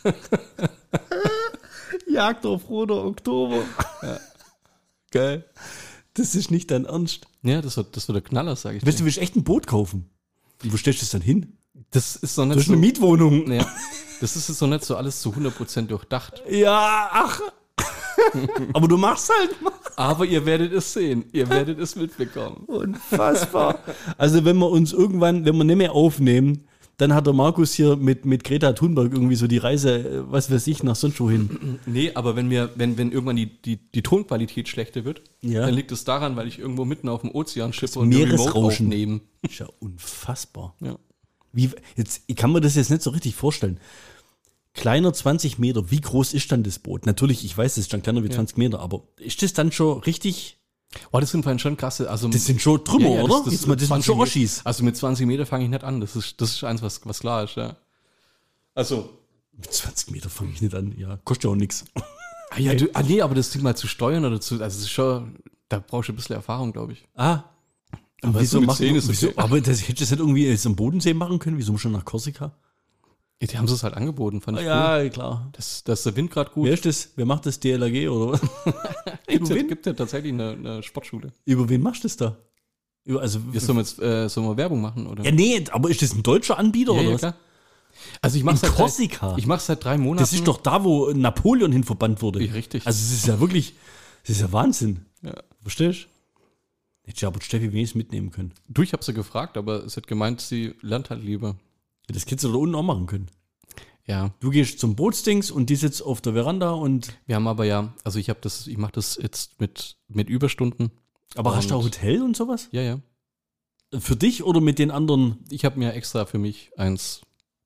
Jagd auf Roter Oktober. Geil. Das ist nicht dein Ernst. Ja, das wird der Knaller, sag ich Weißt du, dir. willst echt ein Boot kaufen? Und wo stellst du das dann hin? Das ist so Das nicht ist eine so, Mietwohnung. ja, das ist jetzt so nicht so alles zu 100% durchdacht. Ja, ach. Aber du machst halt. Aber ihr werdet es sehen. Ihr werdet es mitbekommen. Unfassbar. Also wenn wir uns irgendwann, wenn wir nicht mehr aufnehmen, dann hat der Markus hier mit Greta Thunberg irgendwie so die Reise, was weiß ich, nach sonst wo hin. Nee, aber wenn irgendwann die Tonqualität schlechter wird, Ja. dann liegt es daran, weil ich irgendwo mitten auf dem Ozean schippe und wir Meeresrauschen. Remote aufnehmen. Ist ja unfassbar. Ja. Ich kann mir das jetzt nicht so richtig vorstellen. Kleiner 20 Meter, wie groß ist dann das Boot? Natürlich, ich weiß, es ist dann kleiner wie 20 Meter, aber ist das dann schon richtig? Oh, das sind vorhin schon krasse. Also, Das sind schon Trümmer, Ja, oder? das Jetzt mal, das sind 20 schon Meter. Oschis. Also mit 20 Meter fange ich nicht an. Das ist eins, was klar ist, ja. Also. Mit 20 Meter fange ich nicht an. Ja, kostet ja auch nichts. Nee, aber das Ding mal zu steuern oder zu, also es ist schon, da brauchst du ein bisschen Erfahrung, glaube ich. Ah. Aber Wieso so mit machen 10 ist wieso, okay. aber das hättest du das nicht irgendwie jetzt am Bodensee machen können? Wieso schon nach Korsika? Ja, die haben es halt angeboten, fand ich cool. Ja, klar. Das ist der Wind gerade gut. Wer ist das? Wer macht das? DLRG oder was? Gibt ja tatsächlich eine Sportschule. Über wen machst du das da? Also, Sollen wir Werbung machen, oder? ja, nee, aber ist das ein deutscher Anbieter oder was? klar. Also ich In mach's Korsika. Ich mache seit 3 Monaten. Das ist doch da, wo Napoleon hin verbannt wurde. Ja, richtig. Also es ist ja wirklich, das ist ja Wahnsinn. Ja. Verstehst du? Hätte ja aber Steffi wenigstens mitnehmen können. Du, ich habe sie gefragt, aber es hat gemeint, sie lernt halt lieber. Ja, das hättest du da unten auch machen können. Ja, Du gehst zum Bootsdings und die sitzt auf der Veranda und. wir haben aber ja, also ich mache das jetzt mit Überstunden. Aber hast du Und- auch Hotel und sowas? Ja, ja. Für dich oder mit den anderen? Ich habe mir extra für mich eins.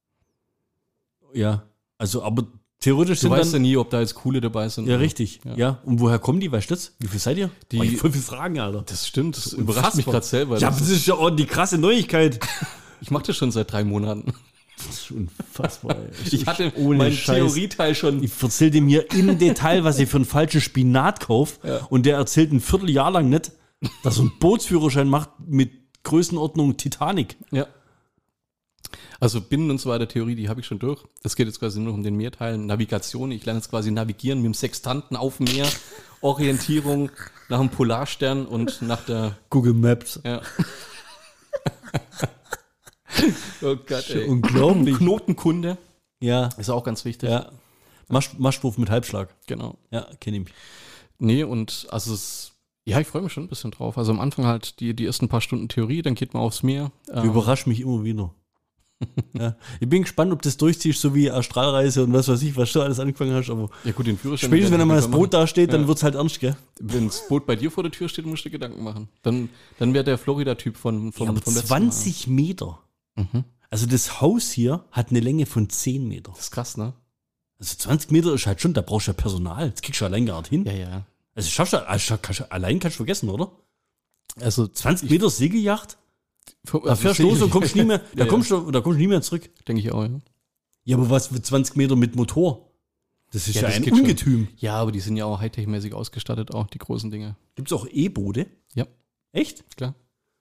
Ja. Also, aber theoretisch Du sind weißt ja dann. nie, ob da jetzt coole dabei sind. Ja, richtig. Ja. Ja. Und woher kommen die? Weißt du das? Wie viel seid ihr? Die- Oh, ich hab voll viele Fragen, Alter. Das stimmt, das Unfassbar. überrascht mich gerade selber. Ja, aber das ist ja auch die krasse Neuigkeit. Ich mache das schon seit 3 Monaten. Das ist unfassbar. Ey. Ich hatte Ohne meinen Scheiß. Theorieteil schon. Ich erzähl dem hier im Detail, was ich für einen falschen Spinat kaufe. Ja. Und der erzählt ein Vierteljahr lang nicht, dass er einen Bootsführerschein macht mit Größenordnung Titanic. Ja. Also Binnen und so weiter, Theorie, die habe ich schon durch. Es geht jetzt quasi nur noch um den Mehrteil. Navigation, ich lerne jetzt quasi navigieren mit dem Sextanten auf dem Meer. Orientierung nach dem Polarstern und nach der, Google Maps. ja. Oh Gott, ey. Unglaublich. Knotenkunde Ja, ist auch ganz wichtig. ja. Maschwurf mit Halbschlag. Genau. Ja, kenne ich. Nee, und also ja, ich freue mich schon ein bisschen drauf. Also am Anfang halt die ersten paar Stunden Theorie, dann geht man aufs Meer. Du überraschst mich immer wieder. Ja. Ich bin gespannt, ob du das durchziehst, so wie Astralreise und was weiß ich, was du alles angefangen hast. Aber Ja gut, den Führerschein. spätestens, wenn einmal das machen. Boot da steht, dann Ja. wird's halt ernst, gell? Wenn das Boot bei dir vor der Tür steht, musst du dir Gedanken machen. Dann wäre der Florida-Typ vom Ja, aber letzten 20 Meter. Mal. Mhm. Also das Haus hier hat eine Länge von 10 Meter. Das ist krass, ne? Also 20 Meter ist halt schon, da brauchst du ja Personal. Das kriegst du allein gar nicht hin. Ja. Also schaffst du, allein kannst du vergessen, oder? Also 20 Meter Segelyacht? Da fährst du los und kommst nie mehr, da kommst du nie mehr zurück. Denke ich auch, ja. Ja, aber was für 20 Meter mit Motor? Das ist ja das ein geht schon. Ungetüm. Ja, aber die sind ja auch Hightech-mäßig ausgestattet, auch die großen Dinge. Gibt es auch E-Boote? Ja. Echt? Klar.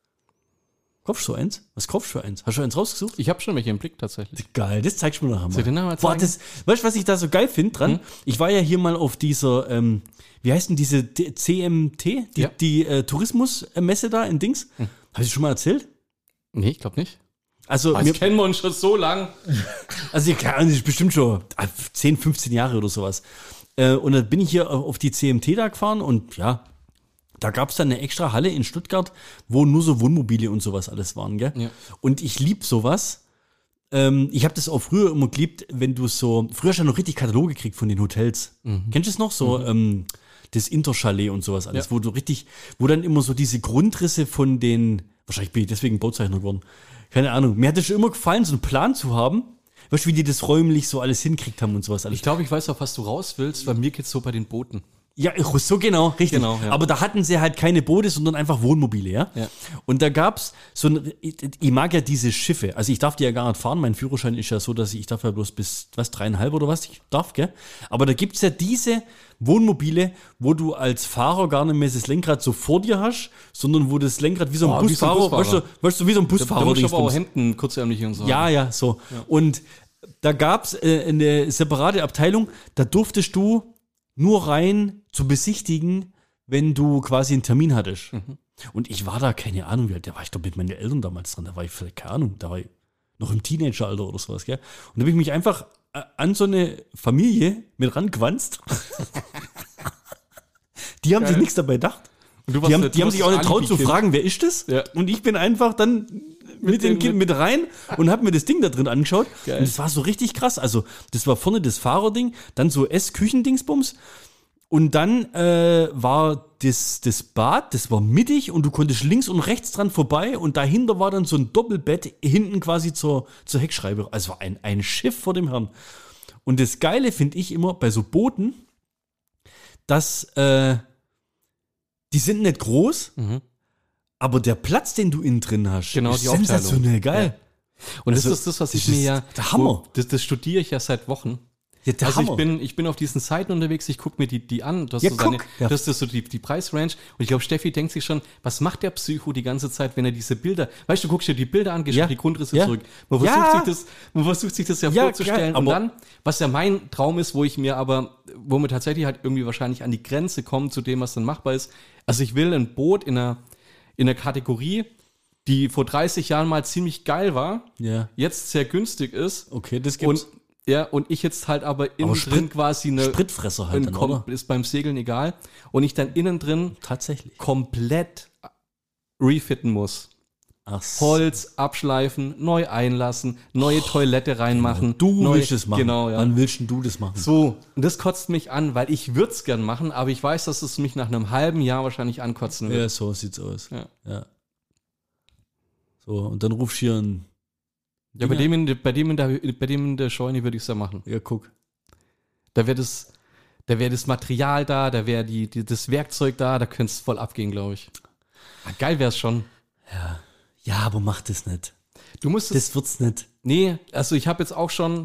Kaufst du eins? Was kaufst du für eins? Hast du eins rausgesucht? Ich habe schon welche im Blick tatsächlich. Geil, das zeigst du mir nachher mal. Soll ich den nachher Boah, zeigen? weißt du, was ich da so geil finde dran? Ich war ja hier mal auf dieser, wie heißt denn diese CMT? Die Tourismusmesse da in Dings. Habe ich schon mal erzählt? Nee, ich glaube nicht. Also, Das kennen wir uns schon so lang. Also, das ist bestimmt schon 10, 15 Jahre oder sowas. Und dann bin ich hier auf die CMT da gefahren und ja, da gab es dann eine extra Halle in Stuttgart, wo nur so Wohnmobile und sowas alles waren, gell? Ja. Und ich lieb sowas. Ich habe das auch früher immer geliebt, wenn du so, früher hast du ja noch richtig Kataloge gekriegt von den Hotels. Kennst du es noch? So, das Interchalet und sowas alles, wo dann immer so diese Grundrisse von den, wahrscheinlich bin ich deswegen Bauzeichner geworden. Keine Ahnung. Mir hat es schon immer gefallen, so einen Plan zu haben. Weißt du, wie die das räumlich so alles hinkriegt haben und sowas alles. Ich glaube, ich weiß auch, was du raus willst, weil mir geht's so bei den Booten. Ja, so genau, richtig. Genau, ja. Aber da hatten sie halt keine Boote, sondern einfach Wohnmobile, ja? Und da gab's ich mag ja diese Schiffe. Also ich darf die ja gar nicht fahren. Mein Führerschein ist ja so, dass ich darf ja bloß bis, 3,5 oder was ich darf, gell? Aber da gibt's ja diese Wohnmobile, wo du als Fahrer gar nicht mehr das Lenkrad so vor dir hast, sondern wo das Lenkrad wie so ein Busfahrer, weißt du, wie so ein Busfahrer. Da musst du aber auch Hemden kurzärmlich und so. Ja, so. Ja. Und da gab's eine separate Abteilung, da durftest du nur rein zu besichtigen, wenn du quasi einen Termin hattest. Und ich war da, keine Ahnung, wie alt, da war ich glaube mit meinen Eltern damals dran, da war ich vielleicht, keine Ahnung, da war ich noch im Teenageralter oder sowas, gell? Und da habe ich mich einfach an so eine Familie mit rangewanzt. Die haben sich nichts dabei gedacht. Die haben sich auch nicht traut zu fragen, wer ist das? Ja. Und ich bin einfach dann mit dem Kind mit rein und habe mir das Ding da drin angeschaut. Geil. Und das war so richtig krass. Also das war vorne das Fahrerding, dann so Essküchendingsbums. Und dann war das Bad, das war mittig und du konntest links und rechts dran vorbei und dahinter war dann so ein Doppelbett hinten quasi zur Heckscheibe. Also war ein Schiff vor dem Herrn. Und das Geile finde ich immer bei so Booten, dass die sind nicht groß, aber der Platz, den du innen drin hast, genau, ist sensationell geil. Ja. Und also, das ist das, was ich mir ja... Der Hammer. Das studiere ich ja seit Wochen. Ja, also ich bin auf diesen Seiten unterwegs, ich gucke mir die an, das ist so die Preisrange und ich glaube, Steffi denkt sich schon, was macht der Psycho die ganze Zeit, wenn er diese Bilder, weißt du, guckst dir die Bilder an, gehst die Grundrisse zurück. Man versucht sich das ja vorzustellen und dann, was ja mein Traum ist, wo wir tatsächlich halt irgendwie wahrscheinlich an die Grenze kommen zu dem, was dann machbar ist. Also ich will ein Boot in einer Kategorie, die vor 30 Jahren mal ziemlich geil war, jetzt sehr günstig ist. Okay, das gibt's. Und ich jetzt halt aber innen drin quasi eine Spritfresser halt dann, oder? Ist beim Segeln egal. Und ich dann innen drin tatsächlich komplett refitten muss. Ach so. Holz abschleifen, neu einlassen, neue Toilette reinmachen. Du willst es machen. Genau, ja. Wann willst du das machen? So, und das kotzt mich an, weil ich würde es gern machen, aber ich weiß, dass es mich nach einem halben Jahr wahrscheinlich ankotzen wird. Ja, so sieht's aus. Ja. So, und dann rufst du hier einen. Ja, bei dem in der Scheune würde ich es ja machen. Ja, guck. Da wäre das Material da wäre das Werkzeug da könntest du voll abgehen, glaube ich. Geil wäre es schon. Ja, aber mach das nicht. Du musst das wird's nicht. Nee, also ich habe jetzt auch schon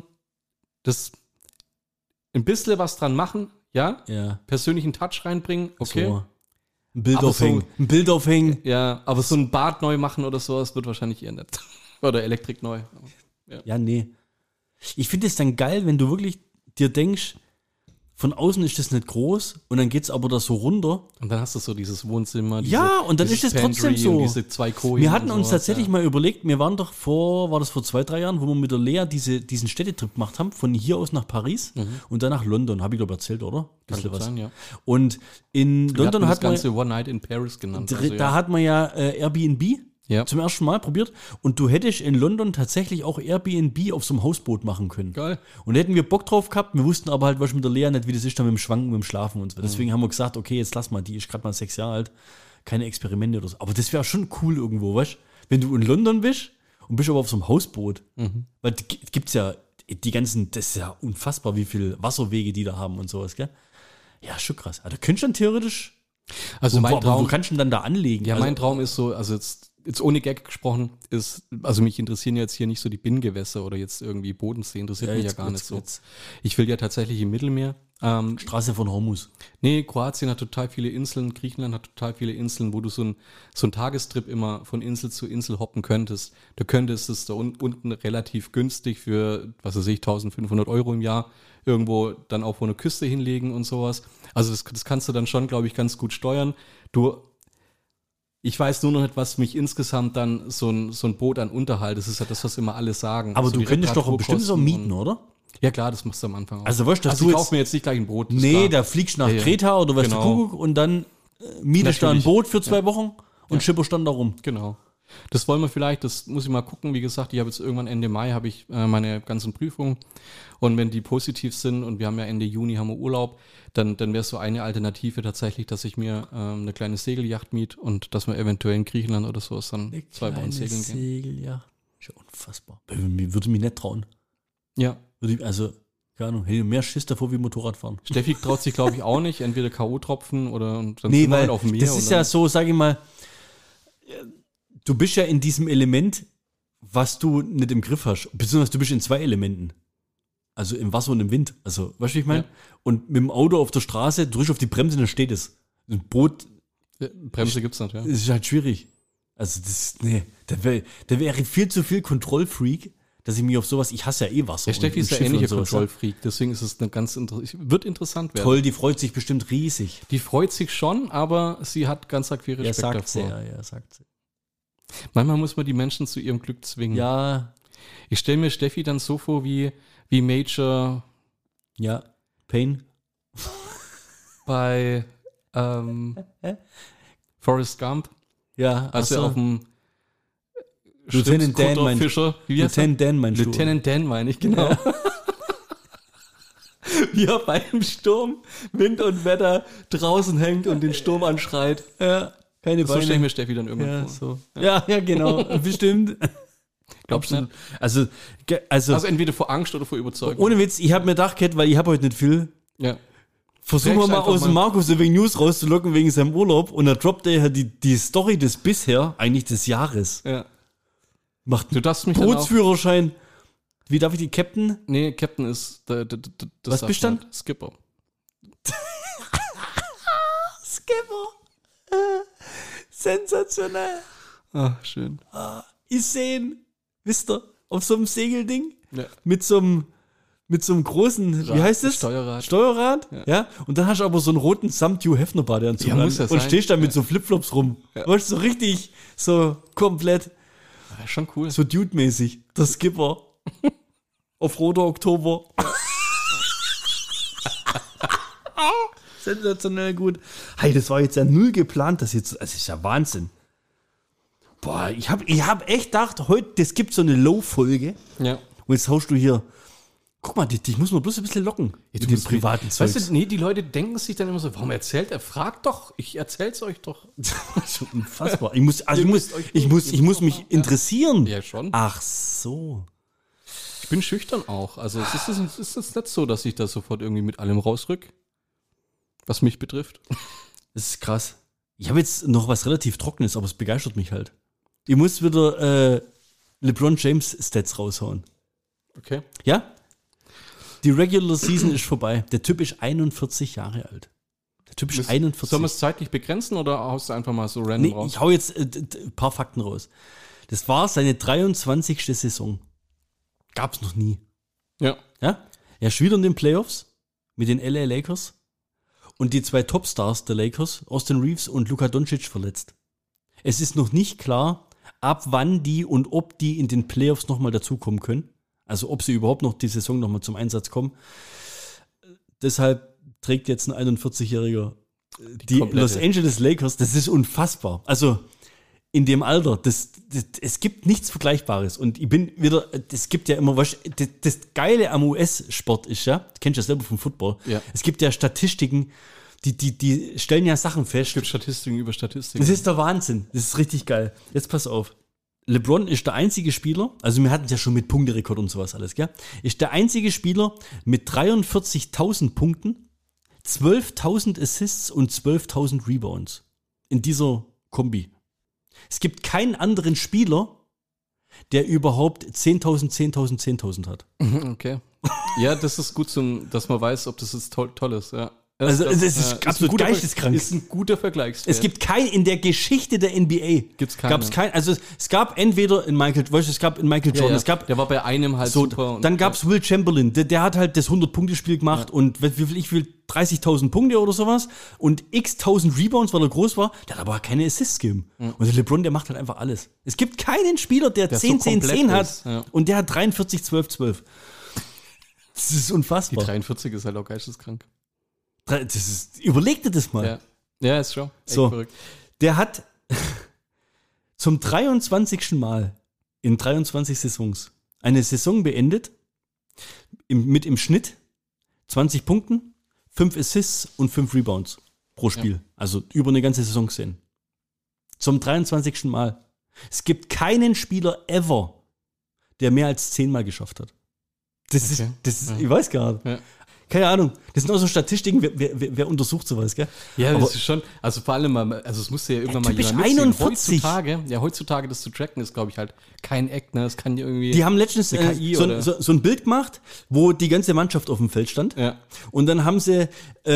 ein bisschen was dran machen, ja? Persönlichen Touch reinbringen, okay. So. Ein Bild aufhängen. Ja, aber so ein Bad neu machen oder sowas wird wahrscheinlich eher nicht. Oder Elektrik neu. Ja, nee. Ich finde es dann geil, wenn du wirklich dir denkst, von außen ist das nicht groß und dann geht's aber da so runter. Und dann hast du so dieses Wohnzimmer. Und dann ist es trotzdem so. Diese 2 Kojen. Wir hatten uns tatsächlich mal überlegt, wir waren doch vor 2-3 Jahren, wo wir mit der Lea diesen Städtetrip gemacht haben, von hier aus nach Paris und dann nach London. Habe ich glaube erzählt, oder? Kann was sein, ja. Und in London hat man das Ganze One Night in Paris genannt. Da hat man ja Airbnb zum ersten Mal probiert und du hättest in London tatsächlich auch Airbnb auf so einem Hausboot machen können. Geil. Und da hätten wir Bock drauf gehabt, wir wussten aber halt, was mit der Lea nicht, wie das ist dann mit dem Schwanken, mit dem Schlafen und so. Deswegen haben wir gesagt, okay, jetzt lass mal, die ist gerade mal 6 Jahre alt, keine Experimente oder so. Aber das wäre schon cool irgendwo, weißt du? Wenn du in London bist und bist aber auf so einem Hausboot, weil gibt's ja, die ganzen, das ist ja unfassbar, wie viel Wasserwege die da haben und sowas, gell? Ja, schon krass. Also, da könntest du dann theoretisch, Also mein wo Traum, kannst du denn dann da anlegen? ja, Also, mein Traum ist so, also jetzt ohne Gag gesprochen, ist, also mich interessieren jetzt hier nicht so die Binnengewässer oder jetzt irgendwie Bodensee, interessiert mich ja jetzt gar nicht so. wird's. Ich will ja tatsächlich im Mittelmeer. Straße von Hormuz. Nee, Kroatien hat total viele Inseln, Griechenland hat total viele Inseln, wo du so ein Tagestrip immer von Insel zu Insel hoppen könntest. Du könntest es da unten relativ günstig für, was weiß ich, 1.500 Euro im Jahr irgendwo dann auch vor eine Küste hinlegen und sowas. Also das kannst du dann schon, glaube ich, ganz gut steuern. Ich weiß nur noch nicht, was mich insgesamt dann so ein Boot an Unterhalt, das ist ja das, was immer alle sagen. Aber Also du die könntest doch bestimmt so Reparaturkosten mieten, oder? Ja klar, das machst du am Anfang auch. Also weißt du, dass also du ich jetzt- kauf mir jetzt nicht gleich ein Boot. ist Nee, klar. da fliegst du nach Ja, ja. Kreta oder weißt du Genau. Kuckuck und dann mietest du da ein Natürlich. Boot für 2 Wochen und schipperst dann da rum. Genau. Das wollen wir vielleicht, das muss ich mal gucken. Wie gesagt, ich habe jetzt irgendwann Ende Mai habe ich meine ganzen Prüfungen und wenn die positiv sind und wir haben ja Ende Juni haben wir Urlaub, dann wäre so eine Alternative tatsächlich, dass ich mir eine kleine Segelyacht miet und dass wir eventuell in Griechenland oder sowas dann 2 Wochen segeln gehen. Segel, ja. Ist ja unfassbar. Mir würde mich nicht trauen. Ja. Also, keine Ahnung, hätte mehr Schiss davor wie Motorradfahren. Steffi traut sich, glaube ich, auch nicht. Entweder K.O.-Tropfen oder und dann Nee, sind wir weil halt auf dem Meer. das und ist dann- ja so, sage ich mal, du bist ja in diesem Element, was du nicht im Griff hast. Beziehungsweise du bist in 2 Elementen. Also im Wasser und im Wind. Also, weißt du, wie ich meine? Ja. Und mit dem Auto auf der Straße, du drückst auf die Bremse und dann steht es. Ein Boot Bremse gibt's nicht, ja. ist halt schwierig. Also, da wäre viel zu viel Kontrollfreak, dass ich mich auf sowas, ich hasse ja eh Wasser. Der Steffi ist ja Schiffe und ähnlicher sowas. Kontrollfreak, deswegen ist es eine wird interessant werden. Toll, die freut sich bestimmt riesig. Die freut sich schon, aber sie hat ganz arg viel Ja, Respekt sagt sie, davor. ja, sagt sie. Manchmal muss man die Menschen zu ihrem Glück zwingen. Ja, Ich stelle mir Steffi dann so vor wie Major ja, Pain. bei Forrest Gump, Ja, als ach er so. auf dem Lieutenant Dan, mein Fischer, wie heißt er? Lieutenant Dan, mein Schuh. Lieutenant Dan meine ich, genau. Wie er beim Sturm, Wind und Wetter draußen hängt und den Sturm anschreit. Ja, keine So stelle ich Beine. mir Steffi dann irgendwann Ja, vor. so. Ja, genau, bestimmt. Glaubst du Absolut. nicht? Also Also entweder vor Angst oder vor Überzeugung. ohne Witz, ich habe mir gedacht, Kat, weil ich habe heute nicht viel. Ja. Versuchen wir Fragst mal einfach aus dem mal. Markus ein wenig News rauszulocken wegen seinem Urlaub und da droppt er die Story des bisher, eigentlich des Jahres. Ja. Macht Du darfst mich dann auch, Bootsführerschein. Wie darf ich die Captain? nee, Captain ist, das Was darf bist du man dann? nicht. Skipper. Skipper. Sensationell. Ah, schön. Ich sehen, wisst ihr, auf so einem Segelding Ja. mit so einem großen, wie heißt es? Steuerrad. Steuerrad, ja. Und dann hast du aber so einen roten Samt-Hugh Hefner Badeanzug Ja, an muss ja und sein. stehst da mit so Flipflops rum. Weißt du, so richtig, so komplett, Ja, schon cool. so Dude-mäßig. Der Skipper. Auf roter Oktober. Sensationell gut. Hey, das war jetzt ja null geplant, das jetzt, das ist ja Wahnsinn. Boah, ich hab echt gedacht, heute, das gibt so eine Low-Folge. Ja. Und jetzt haust du hier. Guck mal, dich muss man bloß ein bisschen locken. mit dem privaten Zeug. Weißt du, nee, die Leute denken sich dann immer so, warum erzählt er? Fragt doch, ich erzähl's euch doch. So unfassbar. Ich muss euch mich interessieren. Ja, schon. Ach so. Ich bin schüchtern auch. Also es ist nicht so, dass ich da sofort irgendwie mit allem rausrück, was mich betrifft. Das ist krass. Ich habe jetzt noch was relativ Trockenes, aber es begeistert mich halt. Ich muss wieder LeBron James Stats raushauen. Okay. Ja? Die Regular Season ist vorbei. Der Typ ist 41 Jahre alt. Der Typ ist 41. Sollen wir es zeitlich begrenzen oder haust du einfach mal so random Nee, raus? ich hau jetzt ein paar Fakten raus. Das war seine 23. Saison. Gab's noch nie. Ja. Ja? Er ist wieder in den Playoffs mit den LA Lakers und die 2 Topstars der Lakers, Austin Reeves und Luka Doncic, verletzt. Es ist noch nicht klar, ab wann die und ob die in den Playoffs nochmal dazukommen können. Also ob sie überhaupt noch die Saison nochmal zum Einsatz kommen. Deshalb trägt jetzt ein 41-Jähriger die komplette- Los Angeles Lakers. Das ist unfassbar. Also in dem Alter, es gibt nichts Vergleichbares. Und ich bin wieder, es gibt ja immer, was, das Geile am US-Sport ist ja, du kennst ja selber vom Football, Ja. es gibt ja Statistiken, die stellen ja Sachen fest. Es gibt Statistiken über Statistiken. Das ist der Wahnsinn. Das ist richtig geil. Jetzt pass auf. LeBron ist der einzige Spieler, also wir hatten es ja schon mit Punkterekord und sowas alles, gell? Ist der einzige Spieler mit 43.000 Punkten, 12.000 Assists und 12.000 Rebounds in dieser Kombi. Es gibt keinen anderen Spieler, der überhaupt 10.000, 10.000, 10.000 hat. Okay. Ja, das ist gut, dass man weiß, ob das jetzt toll ist, ja. Also das ist absolut geisteskrank. Ist ein guter Vergleichswert. Es gibt in der Geschichte der NBA gab es keinen. Also es gab entweder in Michael Jordan, es gab der war bei einem halt so, super. Dann gab es Will Chamberlain, der hat halt das 100-Punkte-Spiel gemacht und wie viel 30.000 Punkte oder sowas und x-tausend Rebounds, weil er groß war, der hat aber keine Assists gegeben. Und der LeBron, der macht halt einfach alles. Es gibt keinen Spieler, der 10, so 10, 10 hat und der hat 43, 12, 12. Das ist unfassbar. Die 43 ist halt auch geisteskrank. Überleg dir das mal. Ja, ist schon echt so, verrückt. Der hat zum 23. Mal in 23 Saisons eine Saison beendet mit im Schnitt 20 Punkten, 5 Assists und 5 Rebounds pro Spiel. Ja. Also über eine ganze Saison gesehen. Zum 23. Mal. Es gibt keinen Spieler ever, der mehr als 10 Mal geschafft hat. Das ist, ich weiß gar nicht. Ja. Keine Ahnung. Das sind auch so Statistiken, wer untersucht sowas, gell? Ja, aber das ist schon, also vor allem mal, also es musste ja irgendwann mal jemand mitzählen. 41. Heutzutage das zu tracken ist, glaube ich, halt kein Act, ne? Das kann irgendwie. Die haben letztens so ein Bild gemacht, wo die ganze Mannschaft auf dem Feld stand. Ja. Und dann haben sie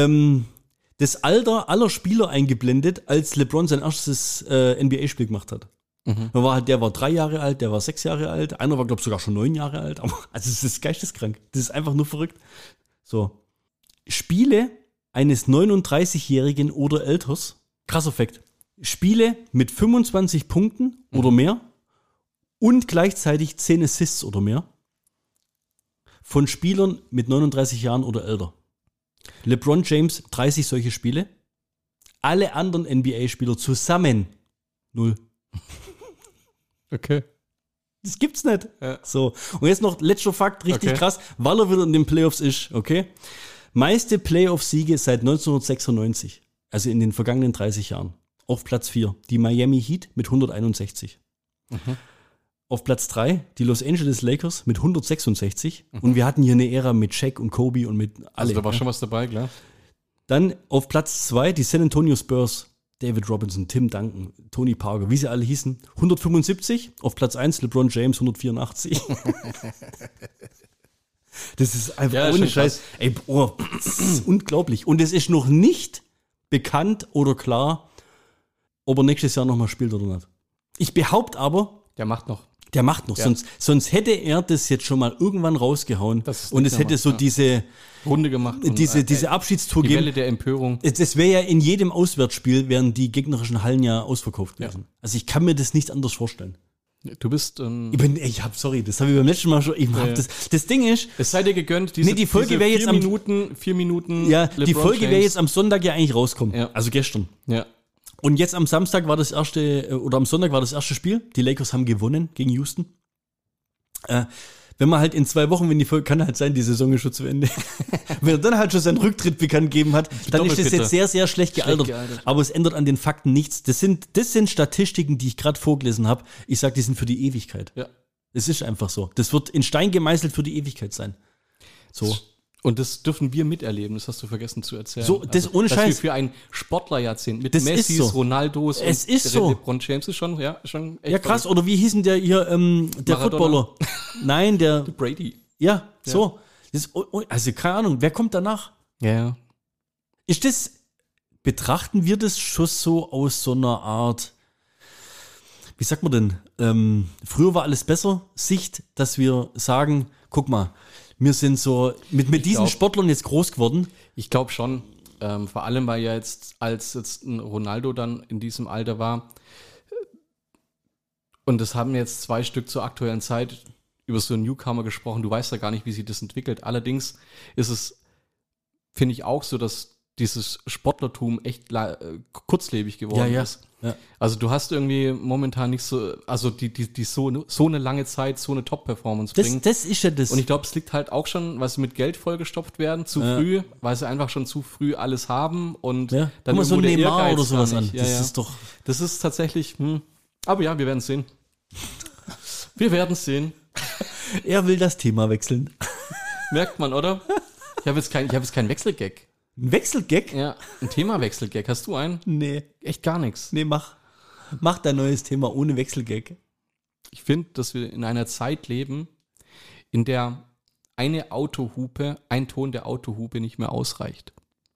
das Alter aller Spieler eingeblendet, als LeBron sein erstes NBA-Spiel gemacht hat. Der war 3 Jahre alt, der war 6 Jahre alt, einer war, glaube ich, sogar schon 9 Jahre alt. Aber, also es ist geisteskrank. Das ist einfach nur verrückt. So. Spiele eines 39-Jährigen oder Älters, krasser Fakt, Spiele mit 25 Punkten oder mehr und gleichzeitig 10 Assists oder mehr von Spielern mit 39 Jahren oder älter. LeBron James 30 solche Spiele, alle anderen NBA-Spieler zusammen 0. Okay. Das gibt's nicht. Ja. So. Und jetzt noch letzter Fakt, richtig krass, weil er wieder in den Playoffs ist, okay? Meiste Playoff-Siege seit 1996, also in den vergangenen 30 Jahren. Auf Platz 4, die Miami Heat mit 161. Auf Platz 3, die Los Angeles Lakers mit 166. Und wir hatten hier eine Ära mit Shaq und Kobe und mit alle. Also da war schon was dabei, klar. Dann auf Platz 2, die San Antonio Spurs. David Robinson, Tim Duncan, Tony Parker, wie sie alle hießen. 175. Auf Platz 1 LeBron James, 184. Das ist einfach ohne Scheiß. Ey, das ist unglaublich. Und es ist noch nicht bekannt oder klar, ob er nächstes Jahr nochmal spielt oder nicht. Ich behaupte aber, der macht noch. Ja. Sonst hätte er das jetzt schon mal irgendwann rausgehauen und es hätte so diese Runde gemacht. Diese Abschiedstour gegeben. Die Welle der Empörung. Das wäre ja in jedem Auswärtsspiel, wären die gegnerischen Hallen ja ausverkauft gewesen. Ja. Also ich kann mir das nicht anders vorstellen. Du bist. Das habe ich beim letzten Mal schon. Das Ding ist. Es sei dir gegönnt, die Folge wäre jetzt 4 Minuten. Ja, die Folge wäre jetzt am Sonntag ja eigentlich rauskommen. Ja. Also gestern. Ja. Und jetzt am Samstag war das erste, oder am Sonntag war das erste Spiel. Die Lakers haben gewonnen gegen Houston. Wenn man halt in 2 Wochen, wenn die Folge, kann halt sein, die Saison ist schon zu Ende. Wenn er dann halt schon seinen Rücktritt bekannt gegeben hat, dann ist das jetzt sehr, sehr schlecht gealtert. Aber es ändert an den Fakten nichts. Das sind Statistiken, die ich gerade vorgelesen habe. Ich sage, die sind für die Ewigkeit. Ja. Es ist einfach so. Das wird in Stein gemeißelt für die Ewigkeit sein. So. Und das dürfen wir miterleben, das hast du vergessen zu erzählen. So, das ohne Scheiß. Dass wir für ein Sportlerjahrzehnt mit das Messis, so. Ronaldos es und ist so. LeBron James ist schon echt ja, krass. Oder wie hieß denn der hier, der Maradona? Footballer? Nein, der Brady. Ja, so. Also keine Ahnung, wer kommt danach? Ja. Betrachten wir das schon so aus so einer Art, wie sagt man denn, früher war alles besser, Sicht, dass wir sagen, guck mal, wir sind so mit diesen Sportlern jetzt groß geworden. Ich glaube schon. Vor allem, weil ja als ein Ronaldo dann in diesem Alter war. Und das haben jetzt 2 Stück zur aktuellen Zeit über so einen Newcomer gesprochen. Du weißt ja gar nicht, wie sich das entwickelt. Allerdings ist es, finde ich, auch so, dass dieses Sportlertum echt kurzlebig geworden ist. Ja. Also du hast irgendwie momentan nicht so, also die so eine lange Zeit, so eine Top-Performance bringen. Das ist ja das. Und ich glaube, es liegt halt auch schon, weil sie mit Geld vollgestopft werden, zu früh, weil sie einfach schon zu früh alles haben und dann immer so ein Neymar oder sowas an. Das ist tatsächlich, aber ja, wir werden es sehen. Wir werden es sehen. Er will das Thema wechseln. Merkt man, oder? Ich habe jetzt keinen Wechselgag. Ein Wechselgag? Ja, ein Themawechselgag. Hast du einen? Nee. Echt gar nichts. Nee, mach dein neues Thema ohne Wechselgag. Ich finde, dass wir in einer Zeit leben, in der ein Ton der Autohupe nicht mehr ausreicht.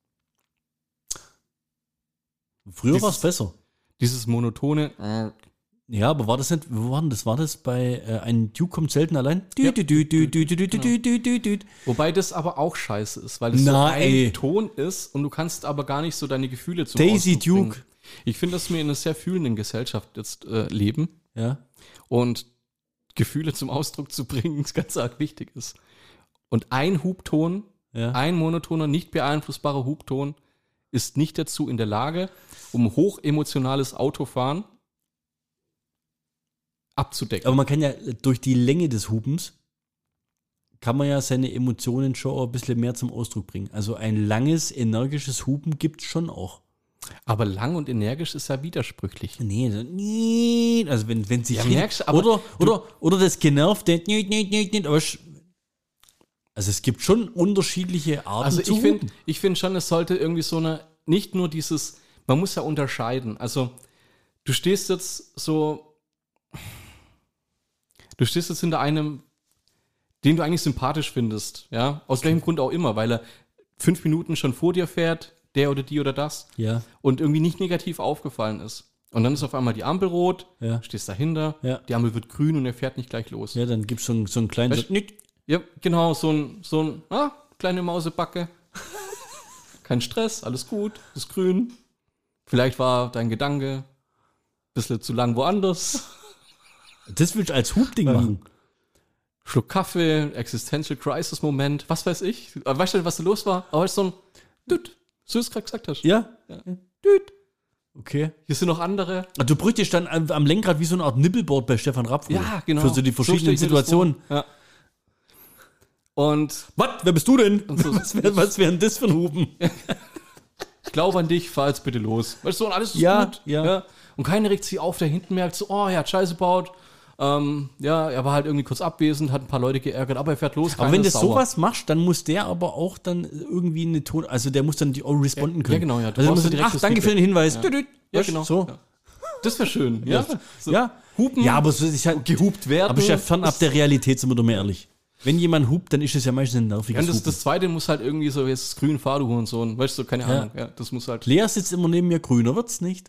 Früher war es besser. Dieses monotone. Ja, aber war das nicht, wo war denn das? War das bei ein Duke kommt selten allein? Ja. Dü. Wobei das aber auch scheiße ist, weil es so ein Ton ist und du kannst aber gar nicht so deine Gefühle zum Daisy Ausdruck bringen. Duke. Ich finde, dass wir in einer sehr fühlenden Gesellschaft jetzt leben Ja. und Gefühle zum Ausdruck zu bringen ganz arg wichtig ist. Und ein Hubton, ein monotoner, nicht beeinflussbarer Hubton ist nicht dazu in der Lage, um hochemotionales Autofahren abzudecken. Aber man kann ja durch die Länge des Hupens kann man ja seine Emotionen schon auch ein bisschen mehr zum Ausdruck bringen. Also ein langes, energisches Hupen gibt es schon auch. Aber lang und energisch ist ja widersprüchlich. Nee, also wenn sie Ja, merkst, aber oder das genervte, also es gibt schon unterschiedliche Arten Also zu hupen. ich finde schon, es sollte irgendwie so eine, nicht nur dieses, man muss ja unterscheiden. Also du stehst jetzt hinter einem, den du eigentlich sympathisch findest, ja, aus welchem Grund auch immer, weil er 5 Minuten schon vor dir fährt, der oder die oder das, Ja. und irgendwie nicht negativ aufgefallen ist. Und dann ist auf einmal die Ampel rot, Ja. stehst dahinter, Ja. die Ampel wird grün und er fährt nicht gleich los. Ja, dann gibt es so einen kleinen... Weißt Ja, genau, so ein kleine Mausebacke. Kein Stress, alles gut, ist grün. Vielleicht war dein Gedanke ein bisschen zu lang woanders. Das willst du als Hubding machen. Schluck Kaffee, Existential Crisis Moment, was weiß ich. Aber weißt du, was da los war? Aber so ein Düt, so wie du es gerade gesagt hast. Ja? Düt. Okay. Hier sind noch andere. Du bräuchtest dann am Lenkrad wie so eine Art Nippelboard bei Stefan Rapp. Ja, genau. Für so die verschiedenen stell ich mir das Situationen. vor. Ja. Und Was? Wer bist du denn? Und so- Was wäre denn das für ein Hupen? ich glaube an dich, fahr jetzt bitte los. Weißt du, und alles ist Ja, gut. ja. Und keiner regt sich auf, der hinten merkt so, oh, er hat Scheiße gebaut. Er war halt irgendwie kurz abwesend, hat ein paar Leute geärgert, aber er fährt los. Aber keiner wenn du ist sauer. sowas machst, dann muss der aber auch dann irgendwie eine Ton, also der muss dann die auch responden können. Ja, genau, ja. Du Also brauchst muss ja sagen, direktes danke für den Hinweis. Ja. Düdüt. Ja, Weißt du, genau. So. Ja. Das wäre schön. Ja. So. Ja. Hupen. Ja, aber so ist halt gehupt werden. Aber ist ja fernab der Realität, sind wir doch mal ehrlich. Wenn jemand hupt, dann ist es ja meistens ein Ja, nerviges und Hupen. das zweite muss halt irgendwie so, jetzt ist grün, fahr du Hurensohn. Weißt du, keine Ahnung. Ja, das muss halt. Lea sitzt immer neben mir, grüner wird's nicht.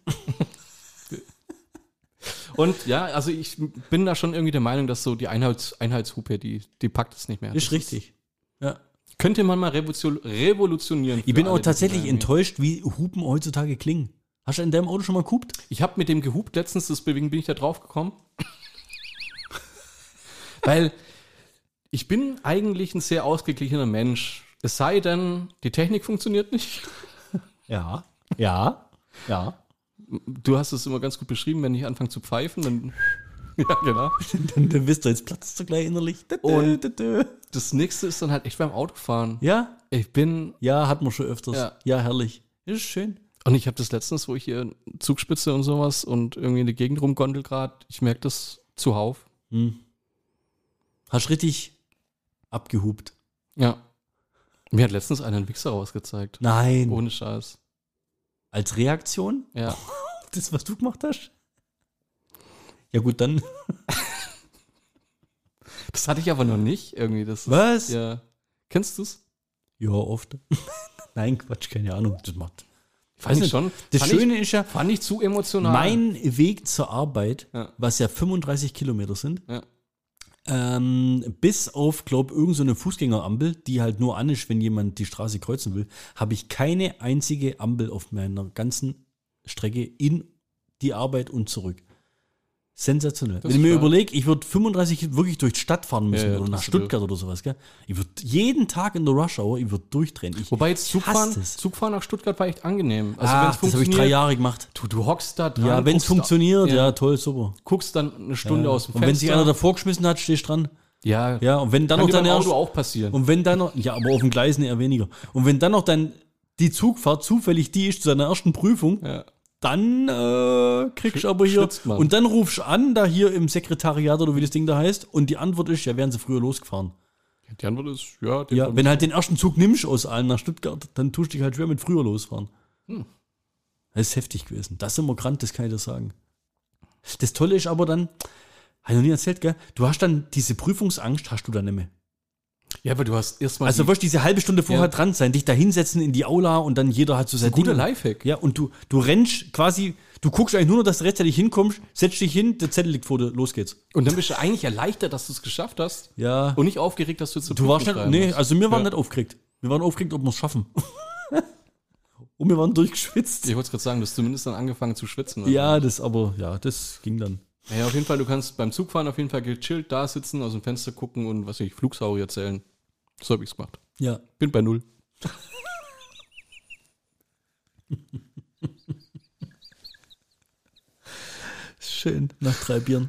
Und ja, also ich bin da schon irgendwie der Meinung, dass so die Einheitshupe, die packt es nicht mehr. Ist Das richtig. Ja. Könnte man mal revolutionieren. Ich für bin alle, auch die tatsächlich irgendwie- enttäuscht, wie Hupen heutzutage klingen. Hast du in deinem Auto schon mal gehupt? Ich habe mit dem gehupt letztens, deswegen bin ich da drauf gekommen. Weil ich bin eigentlich ein sehr ausgeglichener Mensch. Es sei denn, die Technik funktioniert nicht. Ja. Ja. Ja. Du hast es immer ganz gut beschrieben, wenn ich anfange zu pfeifen, dann. Ja, genau. Dann wisst ihr, jetzt platzt du gleich innerlich. Und das nächste ist dann halt echt beim Autofahren. Ja? Ich bin. Ja, hat man schon öfters. Ja. Ja, herrlich. Ist schön. Und ich habe das letztens, wo ich hier Zugspitze und sowas und irgendwie in die Gegend rumgondel gerade, ich merke das zuhauf. Hast richtig abgehupt. Ja. Mir hat letztens einen Wichser rausgezeigt. Nein. Ohne Scheiß. Als Reaktion? Ja. Das, was du gemacht hast? Ja gut, dann. Das hatte ich aber noch nicht irgendwie. Das ist, Was? Ja. Kennst du's? Ja, oft. Nein, Quatsch, keine Ahnung. Das macht. Fand ich schon. Das Fand Schöne ist ja, Fand ich zu emotional. mein Weg zur Arbeit, Ja. was ja 35 Kilometer sind, Ja. bis auf, glaube ich, irgendeine Fußgängerampel, die halt nur an ist, wenn jemand die Straße kreuzen will, habe ich keine einzige Ampel auf meiner ganzen Strecke in die Arbeit und zurück. Sensationell. Das Wenn ich ist mir stark. überlege, ich würde 35 wirklich durch die Stadt fahren müssen Ja, ja, oder nach das ist Stuttgart oder sowas, gell? Ich würde jeden Tag in der Rush Hour, ich würde durchdrehen. Wobei jetzt hasse es. Zugfahren nach Stuttgart war echt angenehm. Also Das habe ich 3 Jahre gemacht. Du hockst da dran. Ja, wenn es guckst funktioniert, da- ja, toll, super. Guckst dann eine Stunde aus dem Und Fenster. wenn sich einer davor geschmissen hat, stehst du dran. Ja, Ja, und wenn dann kann noch dir beim deine Auto auch passieren. und wenn dann noch, ja, aber auf den Gleisen eher weniger. Und wenn dann noch die Zugfahrt zufällig die ist zu deiner ersten Prüfung, Ja. dann kriegst du aber hier, schwitzt man. und dann rufst du an, da hier im Sekretariat oder wie das Ding da heißt, und die Antwort ist, ja, wären sie früher losgefahren. Die Antwort ist, ja. Ja, wenn halt den ersten Zug nimmst aus Aalen nach Stuttgart, dann tust du dich halt schwer mit früher losfahren. Das ist heftig gewesen. Das ist immer grant, das kann ich dir sagen. Das Tolle ist aber dann, habe ich noch nie erzählt, gell? Du hast dann diese Prüfungsangst, hast du dann nicht mehr. Ja, weil du hast erstmal. Also wirst diese halbe Stunde vorher Ja. dran sein, dich da hinsetzen in die Aula und dann jeder hat so sein guter Ding. Lifehack. Ja, und du rennst quasi, du guckst eigentlich nur noch, dass du rechtzeitig hinkommst, setzt dich hin, der Zettel liegt vor dir, los geht's. Und dann bist du eigentlich erleichtert, dass du es geschafft hast. Ja. Und nicht aufgeregt, dass du zur Du warst Prüfung nicht, schreiben nee, musst. also wir waren Ja. nicht aufgeregt. Wir waren aufgeregt, ob wir es schaffen. Und wir waren durchgeschwitzt. Ich wollte gerade sagen, du hast zumindest dann angefangen zu schwitzen. Oder? Ja, das ging dann. Ja, auf jeden Fall, du kannst beim Zugfahren auf jeden Fall gechillt da sitzen, aus dem Fenster gucken und was weiß ich, Flugsaurier erzählen. So habe ich's gemacht. Ja. Bin bei 0. Schön, nach 3 Bieren.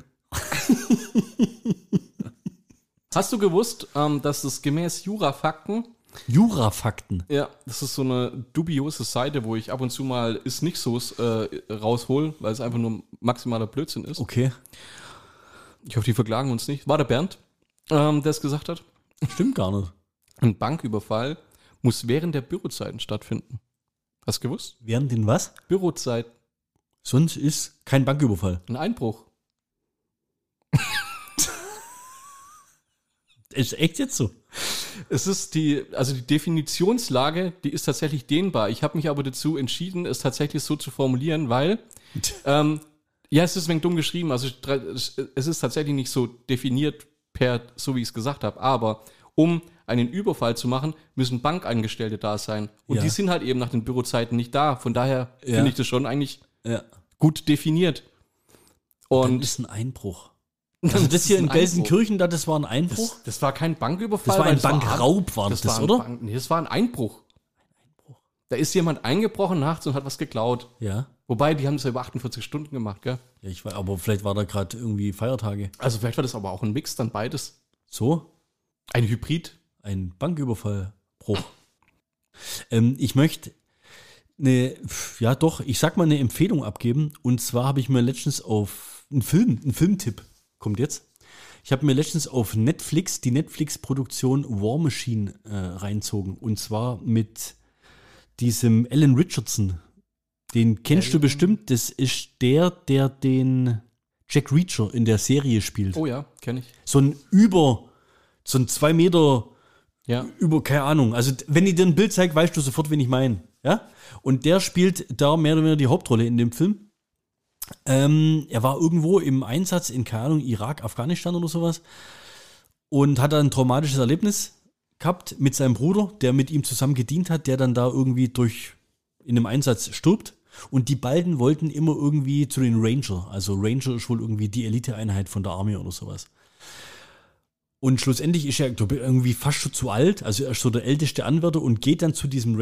Hast du gewusst, dass es gemäß Jurafakten, Jurafakten. ja, das ist so eine dubiose Seite, wo ich ab und zu mal ist nicht so raushol, weil es einfach nur maximaler Blödsinn ist. Okay. Ich hoffe, die verklagen uns nicht. War der Bernd, der es gesagt hat? Stimmt gar nicht. Ein Banküberfall muss während der Bürozeiten stattfinden. Hast du gewusst? Während den was? Bürozeit, Sonst ist kein Banküberfall. ein Einbruch. Ist echt jetzt so? Es ist die Definitionslage, die ist tatsächlich dehnbar. Ich habe mich aber dazu entschieden, es tatsächlich so zu formulieren, weil, ja, es ist ein wenig dumm geschrieben, also es ist tatsächlich nicht so definiert so wie ich es gesagt habe, aber um einen Überfall zu machen, müssen Bankangestellte da sein. Und Ja. die sind halt eben nach den Bürozeiten nicht da. Von daher Ja. finde ich das schon eigentlich Ja. gut definiert. Dann Und ist ein Einbruch. Also das hier in Gelsenkirchen, das war ein Einbruch? das war kein Banküberfall. Das war ein weil Bankraub, war das, oder? Nee, das war ein Einbruch. Da ist jemand eingebrochen nachts und hat was geklaut. Ja. Wobei, die haben das ja über 48 Stunden gemacht, gell? Ja, ich weiß, aber vielleicht war da gerade irgendwie Feiertage. Also vielleicht war das aber auch ein Mix, dann beides. So? Ein Hybrid. Ein Banküberfallbruch. Ich möchte ich sag mal eine Empfehlung abgeben. Und zwar habe ich mir letztens auf einen Filmtipp, kommt jetzt. Ich habe mir letztens auf Netflix die Netflix-Produktion War Machine reinzogen. Und zwar mit diesem Alan Richardson. Den kennst du bestimmt. Das ist der den Jack Reacher in der Serie spielt. Oh ja, kenne ich. So ein 2 Meter Ja. über, keine Ahnung. Also, wenn ich dir ein Bild zeige, weißt du sofort, wen ich meine. Ja? Und der spielt da mehr oder weniger die Hauptrolle in dem Film. Er war irgendwo im Einsatz in, keine Ahnung, Irak, Afghanistan oder sowas. Und hat dann ein traumatisches Erlebnis gehabt mit seinem Bruder, der mit ihm zusammen gedient hat, der dann da irgendwie in einem Einsatz stirbt. Und die beiden wollten immer irgendwie zu den Ranger. Also Ranger ist wohl irgendwie die Eliteeinheit von der Army oder sowas. Und schlussendlich ist er, glaube ich, irgendwie fast schon zu alt. Also er ist so der älteste Anwärter und geht dann zu diesem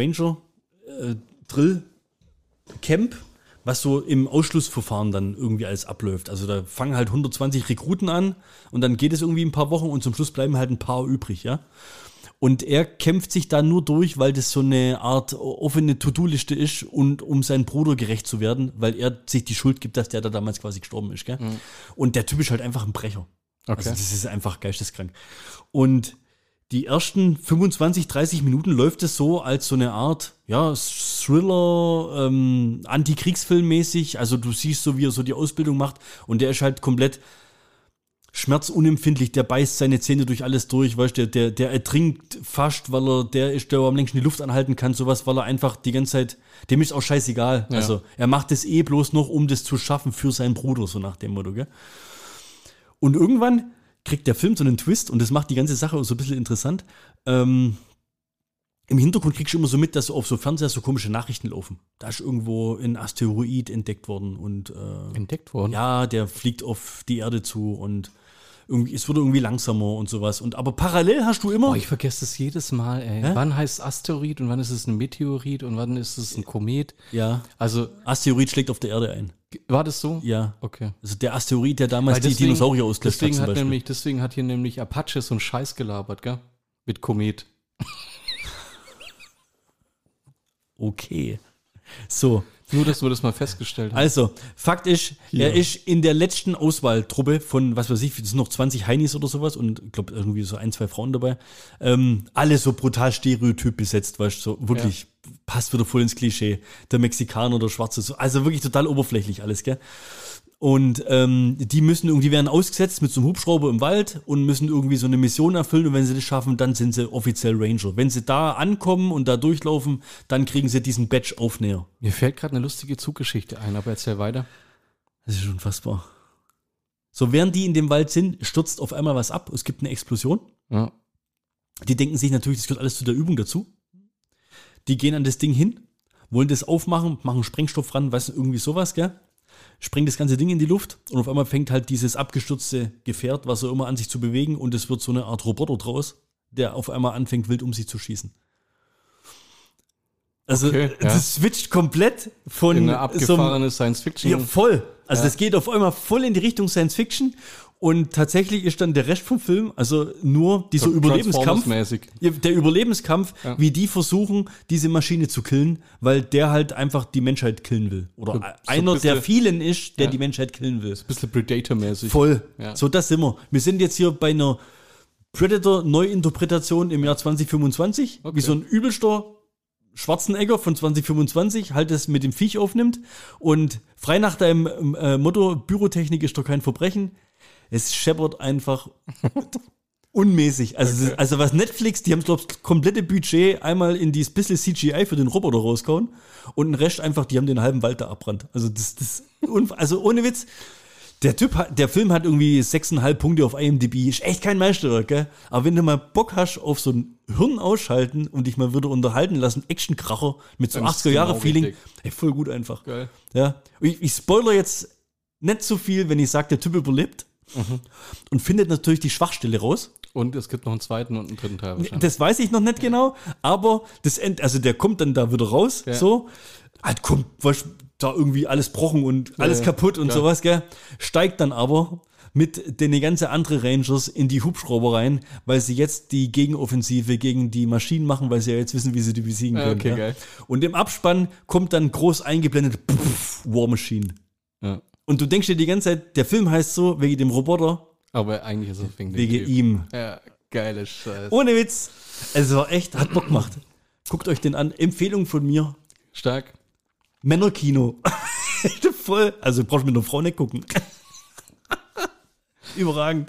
Ranger-Drill-Camp, was so im Ausschlussverfahren dann irgendwie alles abläuft. Also da fangen halt 120 Rekruten an und dann geht es irgendwie ein paar Wochen und zum Schluss bleiben halt ein paar übrig, ja. Und er kämpft sich da nur durch, weil das so eine Art offene To-Do-Liste ist und um seinen Bruder gerecht zu werden, weil er sich die Schuld gibt, dass der da damals quasi gestorben ist, gell? Mhm. Und der Typ ist halt einfach ein Brecher. Okay. Also das ist einfach geisteskrank. Und die ersten 25, 30 Minuten läuft es so als so eine Art, ja, Thriller, Antikriegsfilm-mäßig. Also du siehst so, wie er so die Ausbildung macht und der ist halt komplett schmerzunempfindlich, der beißt seine Zähne durch alles durch, weißt du, der ertrinkt fast, weil der am längsten die Luft anhalten kann, sowas, weil er einfach die ganze Zeit, dem ist auch scheißegal. Ja. Also er macht es bloß noch, um das zu schaffen für seinen Bruder, so nach dem Motto, gell? Und irgendwann kriegt der Film so einen Twist und das macht die ganze Sache so ein bisschen interessant. Im Hintergrund kriegst du immer so mit, dass auf so Fernseher so komische Nachrichten laufen. Da ist irgendwo ein Asteroid entdeckt worden und Entdeckt worden? ja, der fliegt auf die Erde zu und es wurde irgendwie langsamer und sowas. Aber parallel hast du immer. Oh, ich vergesse das jedes Mal, ey. Hä? Wann heißt es Asteroid und wann ist es ein Meteorit und wann ist es ein Komet? Ja. Also, Asteroid schlägt auf der Erde ein. war das so? Ja. Okay. Also der Asteroid, der damals Weil die Dinosaurier ausgelöscht hat, zum Beispiel. Deswegen hat hier nämlich Apache so einen Scheiß gelabert, gell? Mit Komet. Okay. So. Nur, dass wir das mal festgestellt haben. Also, Fakt ist, Hier. er ist in der letzten Auswahltruppe von, was weiß ich, es sind noch 20 Heinis oder sowas und ich glaube irgendwie so 1, 2 Frauen dabei. Alle so brutal stereotyp besetzt, weißt du, so wirklich passt wieder voll ins Klischee. Der Mexikaner, der Schwarze, so, also wirklich total oberflächlich alles, gell? Und die werden ausgesetzt mit so einem Hubschrauber im Wald und müssen irgendwie so eine Mission erfüllen und wenn sie das schaffen, dann sind sie offiziell Ranger. Wenn sie da ankommen und da durchlaufen, dann kriegen sie diesen Badge-Aufnäher. Mir fällt gerade eine lustige Zuggeschichte ein, aber erzähl weiter. Das ist unfassbar. So, während die in dem Wald sind, stürzt auf einmal was ab. Es gibt eine Explosion. Ja. Die denken sich natürlich, das gehört alles zu der Übung dazu. Die gehen an das Ding hin, wollen das aufmachen, machen Sprengstoff ran, weiß irgendwie sowas, gell? Sprengt das ganze Ding in die Luft und auf einmal fängt halt dieses abgestürzte Gefährt, was er immer an sich zu bewegen und es wird so eine Art Roboter draus, der auf einmal anfängt, wild um sich zu schießen. Also das switcht komplett von in eine abgefahrene Science-Fiction. Ja, voll. Also das geht auf einmal voll in die Richtung Science-Fiction und tatsächlich ist dann der Rest vom Film, also nur dieser Überlebenskampf, der Überlebenskampf, wie die versuchen, diese Maschine zu killen, weil der halt einfach die Menschheit killen will. Oder so einer bisschen, der vielen ist, der die Menschheit killen will. Ein bisschen Predator-mäßig. Voll. Ja. So, das sind wir. Wir sind jetzt hier bei einer Predator-Neuinterpretation im Jahr 2025, wie so ein übelster Schwarzenegger von 2025 halt das mit dem Viech aufnimmt und frei nach deinem Motto, Bürotechnik ist doch kein Verbrechen, es scheppert einfach unmäßig. Also, also was Netflix, die haben, glaube ich, das komplette Budget einmal in dieses bisschen CGI für den Roboter rausgehauen und den Rest einfach, die haben den halben Wald da abbrannt. Also also ohne Witz, der Film hat irgendwie 6,5 Punkte auf IMDb, ist echt kein Meisterwerk, gell? Aber wenn du mal Bock hast auf so ein Hirn ausschalten und dich mal wieder unterhalten lassen, Actionkracher mit so 80er-Jahre-Feeling, ey, voll gut einfach. Geil. Ja. Ich spoiler jetzt nicht so viel, wenn ich sage, der Typ überlebt und findet natürlich die Schwachstelle raus. Und es gibt noch einen zweiten und einen dritten Teil wahrscheinlich. Das weiß ich noch nicht genau, aber also der kommt dann da wieder raus, so. Halt kommt, was da irgendwie alles brochen und alles kaputt und sowas, gell? Steigt dann aber mit den ganzen anderen Rangers in die Hubschrauber rein, weil sie jetzt die Gegenoffensive gegen die Maschinen machen, weil sie ja jetzt wissen, wie sie die besiegen können. Okay, geil. Und im Abspann kommt dann groß eingeblendet War Machine. Ja. Und du denkst dir die ganze Zeit, der Film heißt so, wegen dem Roboter, aber eigentlich ist es wegen ihm. Ja, geile Scheiße. Ohne Witz. Also echt, hat Bock gemacht. Guckt euch den an. Empfehlung von mir. Stark. Männerkino. Voll. Also brauchst du mit einer Frau nicht gucken. Überragend.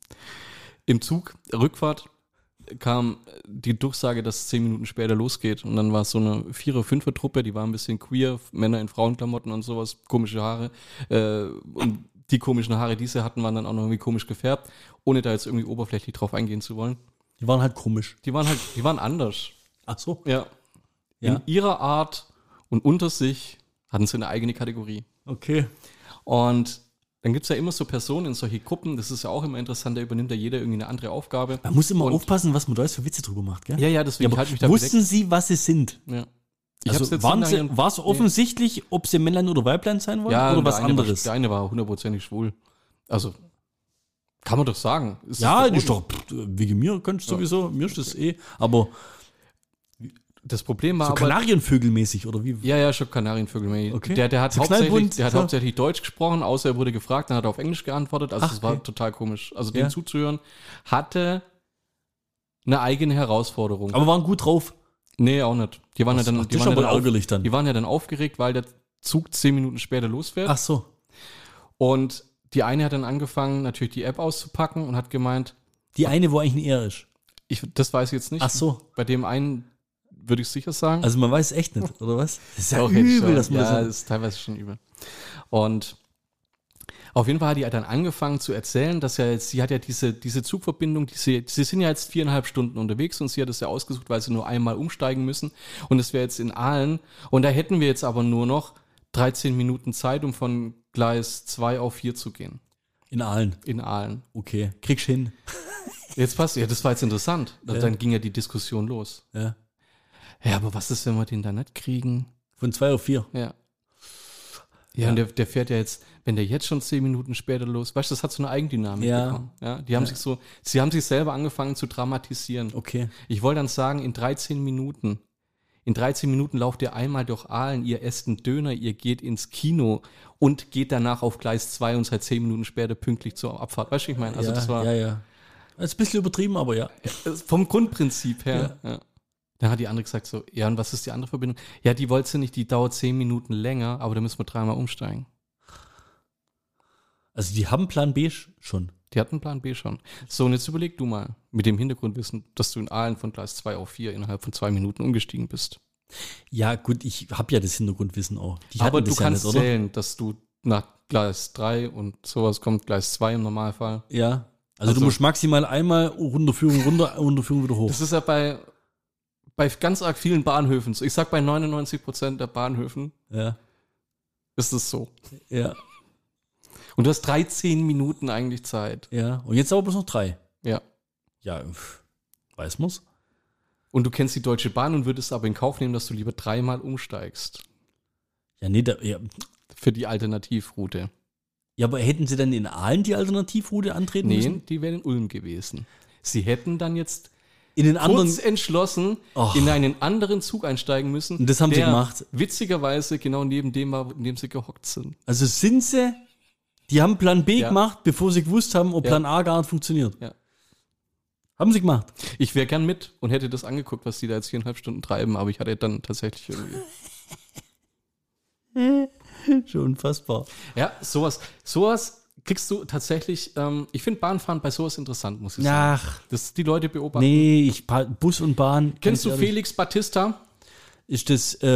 Im Zug, Rückfahrt, kam die Durchsage, dass es 10 Minuten später losgeht. Und dann war es so eine 4- oder 5er-Truppe, die war ein bisschen queer, Männer in Frauenklamotten und sowas, komische Haare. Und die komischen Haare, die sie hatten, waren dann auch noch irgendwie komisch gefärbt, ohne da jetzt irgendwie oberflächlich drauf eingehen zu wollen. Die waren halt komisch. Die waren anders. Ach so. Ja. In ihrer Art und unter sich hatten sie eine eigene Kategorie. Okay. Und dann gibt es ja immer so Personen in solche Gruppen, das ist ja auch immer interessant, da übernimmt ja jeder irgendwie eine andere Aufgabe. Man muss immer aufpassen, was man da jetzt für Witze drüber macht, gell? Ja, deswegen halte mich da wussten Sie, was sie sind? Ja. Also war es offensichtlich, ob sie Männlein oder Weiblein sein wollen oder was anderes? Der eine war 100% schwul. Also, kann man doch sagen. Ist doch, wegen mir kannst du sowieso, mir ist das aber das Problem war so Kanarienvögelmäßig, oder wie? Ja, schon Kanarienvögelmäßig. Okay. Der hat hauptsächlich Deutsch gesprochen, außer er wurde gefragt, dann hat er auf Englisch geantwortet. Also das war total komisch. Also dem zuzuhören, hatte eine eigene Herausforderung. Aber waren gut drauf. Nee, auch nicht. Die waren die waren ja dann aufgeregt, weil der Zug 10 Minuten später losfährt. Ach so. Und die eine hat dann angefangen, natürlich die App auszupacken und hat gemeint... Die eine, wo eigentlich ein Er ist. Das weiß ich jetzt nicht. Ach so. Bei dem einen würde ich sicher sagen. Also man weiß echt nicht, oder was? Das ist ja übel, dass man das ist teilweise schon übel. Und auf jeden Fall hat die dann angefangen zu erzählen, dass sie hat ja diese Zugverbindung, sie sind ja jetzt 4,5 Stunden unterwegs und sie hat es ja ausgesucht, weil sie nur einmal umsteigen müssen und es wäre jetzt in Aalen und da hätten wir jetzt aber nur noch 13 Minuten Zeit, um von Gleis 2 auf 4 zu gehen. In Aalen? In Aalen. Okay, kriegst hin. Jetzt passt, ja, das war jetzt interessant. Dann ging ja die Diskussion los. Ja. Ja, aber was ist, wenn wir den da nicht kriegen? Von 2 auf 4? Ja. Ja, und der fährt ja jetzt, wenn der jetzt schon 10 Minuten später los, weißt du, das hat so eine Eigendynamik bekommen. Ja, die haben sie haben sich selber angefangen zu dramatisieren. Okay. Ich wollte dann sagen, in 13 Minuten In 13 Minuten lauft ihr einmal durch Aalen, ihr esst einen Döner, ihr geht ins Kino und geht danach auf Gleis 2 und seid 10 Minuten später pünktlich zur Abfahrt. Weißt du, wie ich meine? Also das war Ja. Das ist ein bisschen übertrieben, aber ja. vom Grundprinzip her. Ja. Dann hat die andere gesagt so, ja, und was ist die andere Verbindung? Ja, die wollte sie nicht, die dauert 10 Minuten länger, aber da müssen wir 3-mal umsteigen. Also die haben Plan B schon. Die hatten Plan B schon. So, und jetzt überleg du mal, mit dem Hintergrundwissen, dass du in Aalen von Gleis 2 auf 4 innerhalb von 2 Minuten umgestiegen bist. Ja, gut, ich habe ja das Hintergrundwissen auch. Die Aber hatten du das ja kannst nicht, oder? zählen, dass du nach Gleis 3 und sowas kommt, Gleis 2 im Normalfall. Ja. Also du musst maximal einmal Runterführung runter, Runterführung wieder hoch. Das ist ja bei ganz arg vielen Bahnhöfen so. Ich sag bei 99% der Bahnhöfen Ja. ist es so. Ja. Und du hast 13 Minuten eigentlich Zeit. Ja. Und jetzt aber bloß noch 3. Ja. Ja, weiß man's. Und du kennst die Deutsche Bahn und würdest aber in Kauf nehmen, dass du lieber 3-mal umsteigst. Ja, nee, Für die Alternativroute. ja, aber hätten sie dann in Aalen die Alternativroute antreten Nee, müssen? die wären in Ulm gewesen. Sie hätten dann jetzt In den anderen. kurz entschlossen in einen anderen Zug einsteigen müssen. Und das haben sie der gemacht. Witzigerweise genau neben dem war, in dem sie gehockt sind. Also die haben Plan B Ja. gemacht, bevor sie gewusst haben, ob Ja. Plan A gar nicht funktioniert. Ja. Haben sie gemacht. Ich wäre gern mit und hätte das angeguckt, was die da jetzt 4,5 Stunden treiben, aber ich hatte dann tatsächlich irgendwie. Schon unfassbar. Ja, sowas kriegst du tatsächlich, ich finde Bahnfahren bei sowas interessant, muss ich sagen. Ach, Das die Leute beobachten. nee, Bus und Bahn. Kennst du ganz ehrlich, Felix Batista? Ist das der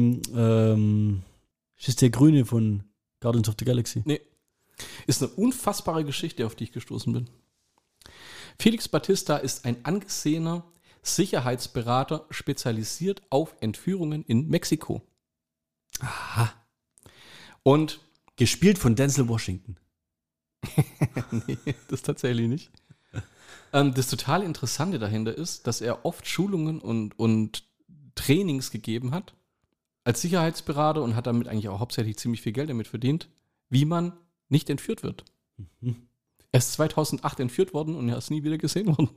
Grüne von Guardians of the Galaxy? Nee. Ist eine unfassbare Geschichte, auf die ich gestoßen bin. Felix Batista ist ein angesehener Sicherheitsberater, spezialisiert auf Entführungen in Mexiko. Aha. Und Gespielt von Denzel Washington. nee, das tatsächlich nicht. Das total Interessante dahinter ist, dass er oft Schulungen und Trainings gegeben hat als Sicherheitsberater und hat damit eigentlich auch hauptsächlich ziemlich viel Geld damit verdient, wie man nicht entführt wird. Er ist 2008 entführt worden und er ist nie wieder gesehen worden.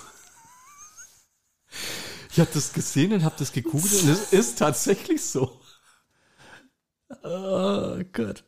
Ich habe das gesehen und habe das gegoogelt und es ist tatsächlich so. Oh Gott.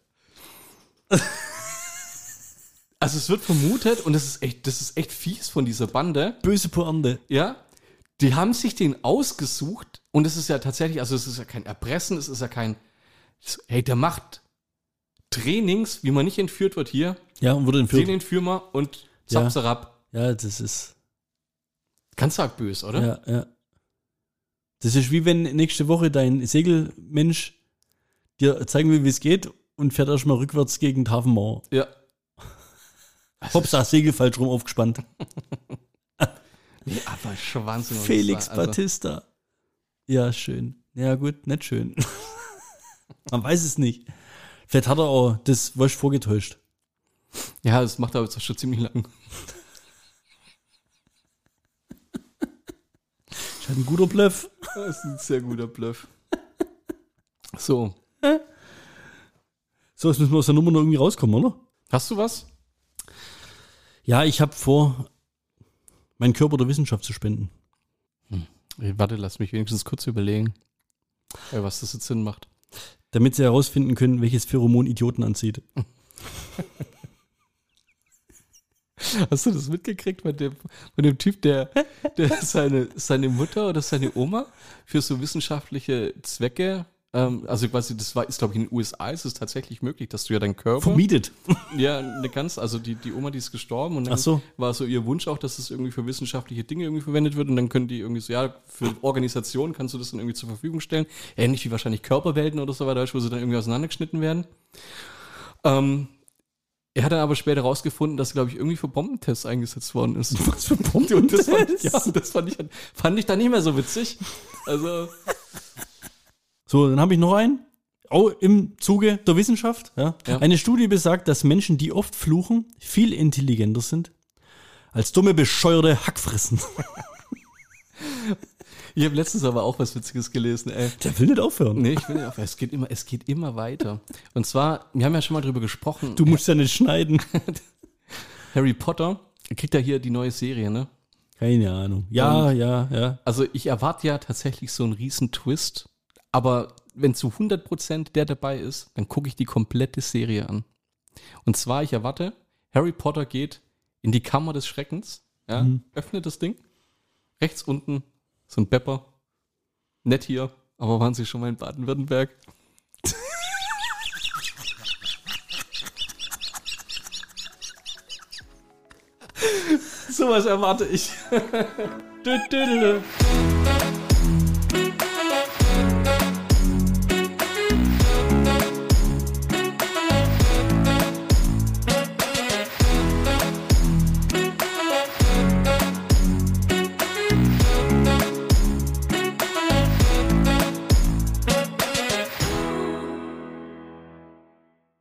Also es wird vermutet, und das ist echt fies von dieser Bande, Böse Pointe. ja, die haben sich den ausgesucht und es ist ja tatsächlich, also es ist ja kein Erpressen, es ist ja kein, hey, der macht Trainings, wie man nicht entführt wird hier, Ja, und wurde den entführt. entführen wir und Ja. zapserab. Ja, das ist. Ganz arg böse, oder? Ja, ja. Das ist wie wenn nächste Woche dein Segelmensch dir zeigen will, wie es geht und fährt erstmal rückwärts gegen die Hafenmauer. Ja. Hauptsache Segel falsch rum aufgespannt. Nee, aber Schwachsinn. Felix Also, Batista. Ja, schön. Ja, gut, nicht schön. Man weiß es nicht. Vielleicht hat er auch das was vorgetäuscht. ja, das macht er jetzt schon ziemlich lang. Ist halt ein guter Bluff. Das ist ein sehr guter Bluff. So. So, jetzt müssen wir aus der Nummer noch irgendwie rauskommen, oder? Hast du was? Ja, ich habe vor, meinen Körper der Wissenschaft zu spenden. Warte, lass mich wenigstens kurz überlegen, was das jetzt Sinn macht. Damit sie herausfinden können, welches Pheromon Idioten anzieht. Hast du das mitgekriegt von dem Typ, der seine Mutter oder seine Oma für so wissenschaftliche Zwecke, also quasi, ist glaube ich in den USA ist es tatsächlich möglich, dass du ja deinen Körper, Vermietet. ja, eine ganz, also die Oma, die ist gestorben und dann Ach so. war so ihr Wunsch auch, dass es irgendwie für wissenschaftliche Dinge irgendwie verwendet wird und dann können die irgendwie so, ja, für Organisationen kannst du das dann irgendwie zur Verfügung stellen, ähnlich wie wahrscheinlich Körperwelten oder so weiter, wo sie dann irgendwie auseinandergeschnitten werden. Er hat dann aber später rausgefunden, dass, glaube ich, irgendwie für Bombentests eingesetzt worden ist. Was für Bomben? Und das fand ich dann nicht mehr so witzig. Also, So, dann habe ich noch einen. Auch im Zuge der Wissenschaft. Ja. Ja. Eine Studie besagt, dass Menschen, die oft fluchen, viel intelligenter sind als dumme, bescheuerte Hackfressen. ich habe letztens aber auch was Witziges gelesen, ey. Der will nicht aufhören. Nee, ich will nicht auf. Es geht immer weiter. Und zwar, wir haben ja schon mal drüber gesprochen. Du musst ja nicht schneiden. Harry Potter kriegt ja hier die neue Serie, ne? Keine Ahnung. Ja. Also ich erwarte ja tatsächlich so einen riesen Twist, aber wenn zu 100% der dabei ist, dann gucke ich die komplette Serie an. Und zwar, ich erwarte, Harry Potter geht in die Kammer des Schreckens, ja, öffnet das Ding, rechts unten so ein Bepper, nett hier, aber waren Sie schon mal in Baden-Württemberg? Sowas erwarte ich.